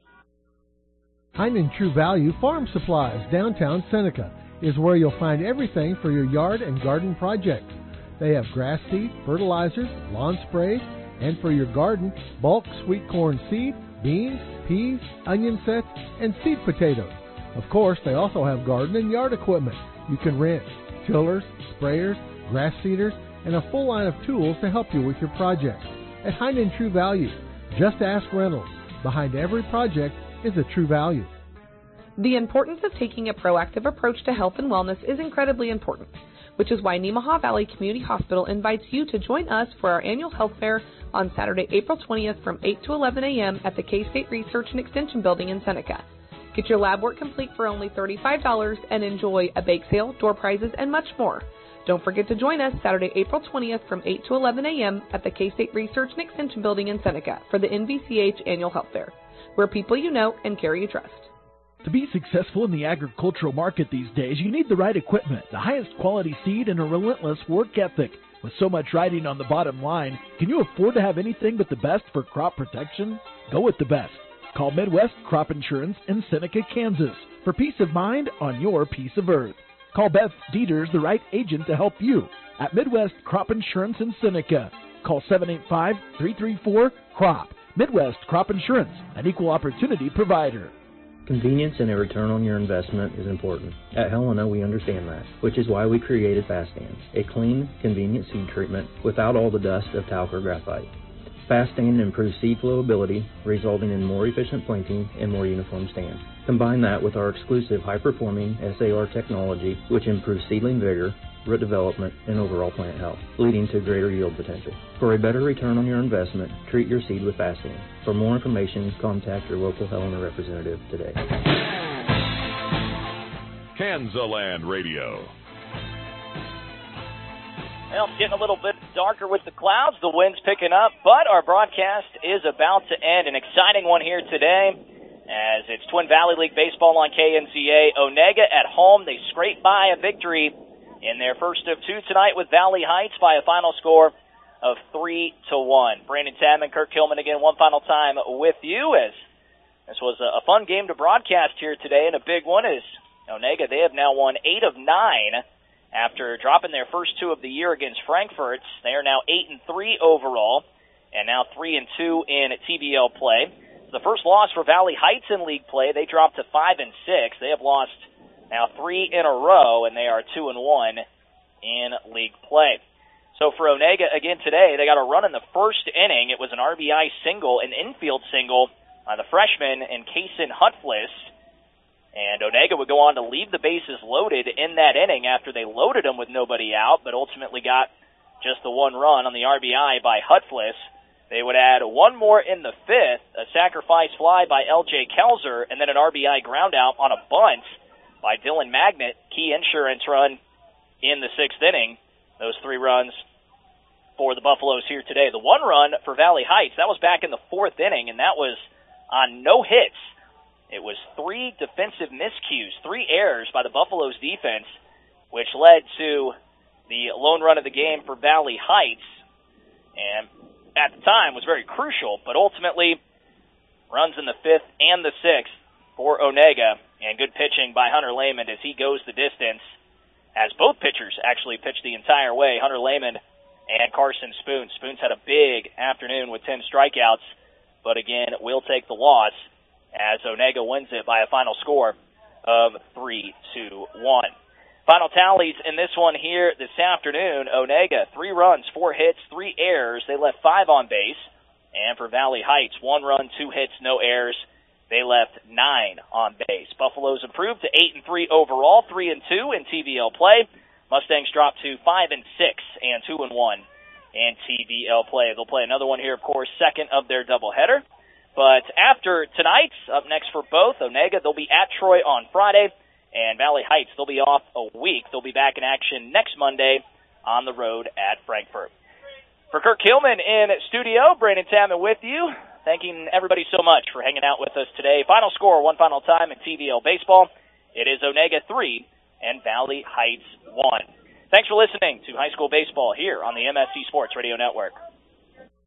Heinen True Value Farm Supplies, downtown Seneca, is where you'll find everything for your yard and garden projects. They have grass seed, fertilizers, lawn sprays, and for your garden, bulk sweet corn seed, beans, peas, onion sets, and seed potatoes. Of course, they also have garden and yard equipment. You can rent tillers, sprayers, grass seeders, and a full line of tools to help you with your project. At Heinen True Value, just ask Reynolds. Behind every project is a true value. The importance of taking a proactive approach to health and wellness is incredibly important, which is why Nemaha Valley Community Hospital invites you to join us for our annual health fair on Saturday, April twentieth from eight to eleven a.m. at the K-State Research and Extension Building in Seneca. Get your lab work complete for only thirty-five dollars and enjoy a bake sale, door prizes, and much more. Don't forget to join us Saturday, April twentieth from eight to eleven a.m. at the K-State Research and Extension Building in Seneca for the N V C H Annual Health Fair, where people you know and care you trust. To be successful in the agricultural market these days, you need the right equipment, the highest quality seed, and a relentless work ethic. With so much riding on the bottom line, can you afford to have anything but the best for crop protection? Go with the best. Call Midwest Crop Insurance in Seneca, Kansas for peace of mind on your piece of earth. Call Beth Dieters, the right agent to help you at Midwest Crop Insurance in Seneca. Call seven eight five, three three four, C R O P. Midwest Crop Insurance, an equal opportunity provider. Convenience and a return on your investment is important. At Helena, we understand that, which is why we created Fastan, a clean, convenient seed treatment without all the dust of talc or graphite. Fastan improves seed flowability, resulting in more efficient planting and more uniform stand. Combine that with our exclusive high-performing S A R technology, which improves seedling vigor, root development, and overall plant health, leading to greater yield potential. For a better return on your investment, treat your seed with Fastan. For more information, contact your local Helena representative today. Kansaland Radio. Well, it's getting a little bit darker with the clouds. The wind's picking up, but our broadcast is about to end. An exciting one here today, as it's Twin Valley League Baseball on K N C A. Onega at home. They scrape by a victory in their first of two tonight with Valley Heights by a final score of three to one. Brandon Tadman, Kirk Hillman again one final time with you, as this was a fun game to broadcast here today, and a big one is Onega. They have now won eight of nine after dropping their first two of the year against Frankfurt. They are now eight and three overall, and now three and two in T V L play. The first loss for Valley Heights in league play, they dropped to five and six. They have lost now three in a row, and they are two and one in league play. So for Onega again today, they got a run in the first inning. It was an R B I single, an infield single by the freshman in Kaysen Hutflis. And Onega would go on to leave the bases loaded in that inning after they loaded them with nobody out, but ultimately got just the one run on the R B I by Hutflis. They would add one more in the fifth, a sacrifice fly by L J Kelzer, and then an R B I ground out on a bunt by Dylan Magnet, key insurance run in the sixth inning. Those three runs for the Buffaloes here today. The one run for Valley Heights, that was back in the fourth inning, and that was on no hits. It was three defensive miscues, three errors by the Buffaloes defense, which led to the lone run of the game for Valley Heights, and at the time was very crucial, but ultimately runs in the fifth and the sixth for Onega, and good pitching by Hunter Lehman as he goes the distance, as both pitchers actually pitched the entire way, Hunter Lehman and Carson Spoon. Spoon's had a big afternoon with ten strikeouts, but again, will take the loss as Onega wins it by a final score of three to one. Final tallies in this one here this afternoon. Onega, three runs, four hits, three errors. They left five on base. And for Valley Heights, one run, two hits, no errors. They left nine on base. Buffaloes improved to eight and three overall, three and two in T V L play. Mustangs dropped to five and six and two and one in T V L play. They'll play another one here, of course, second of their doubleheader. But after tonight's, up next for both, Onega, they'll be at Troy on Friday, and Valley Heights, they'll be off a week. They'll be back in action next Monday on the road at Frankfort. For Kirk Hillman in studio, Brandon Tamman with you. Thanking everybody so much for hanging out with us today. Final score, one final time in T V L baseball. It is Onega three and Valley Heights one. Thanks for listening to high school baseball here on the M S C Sports Radio Network.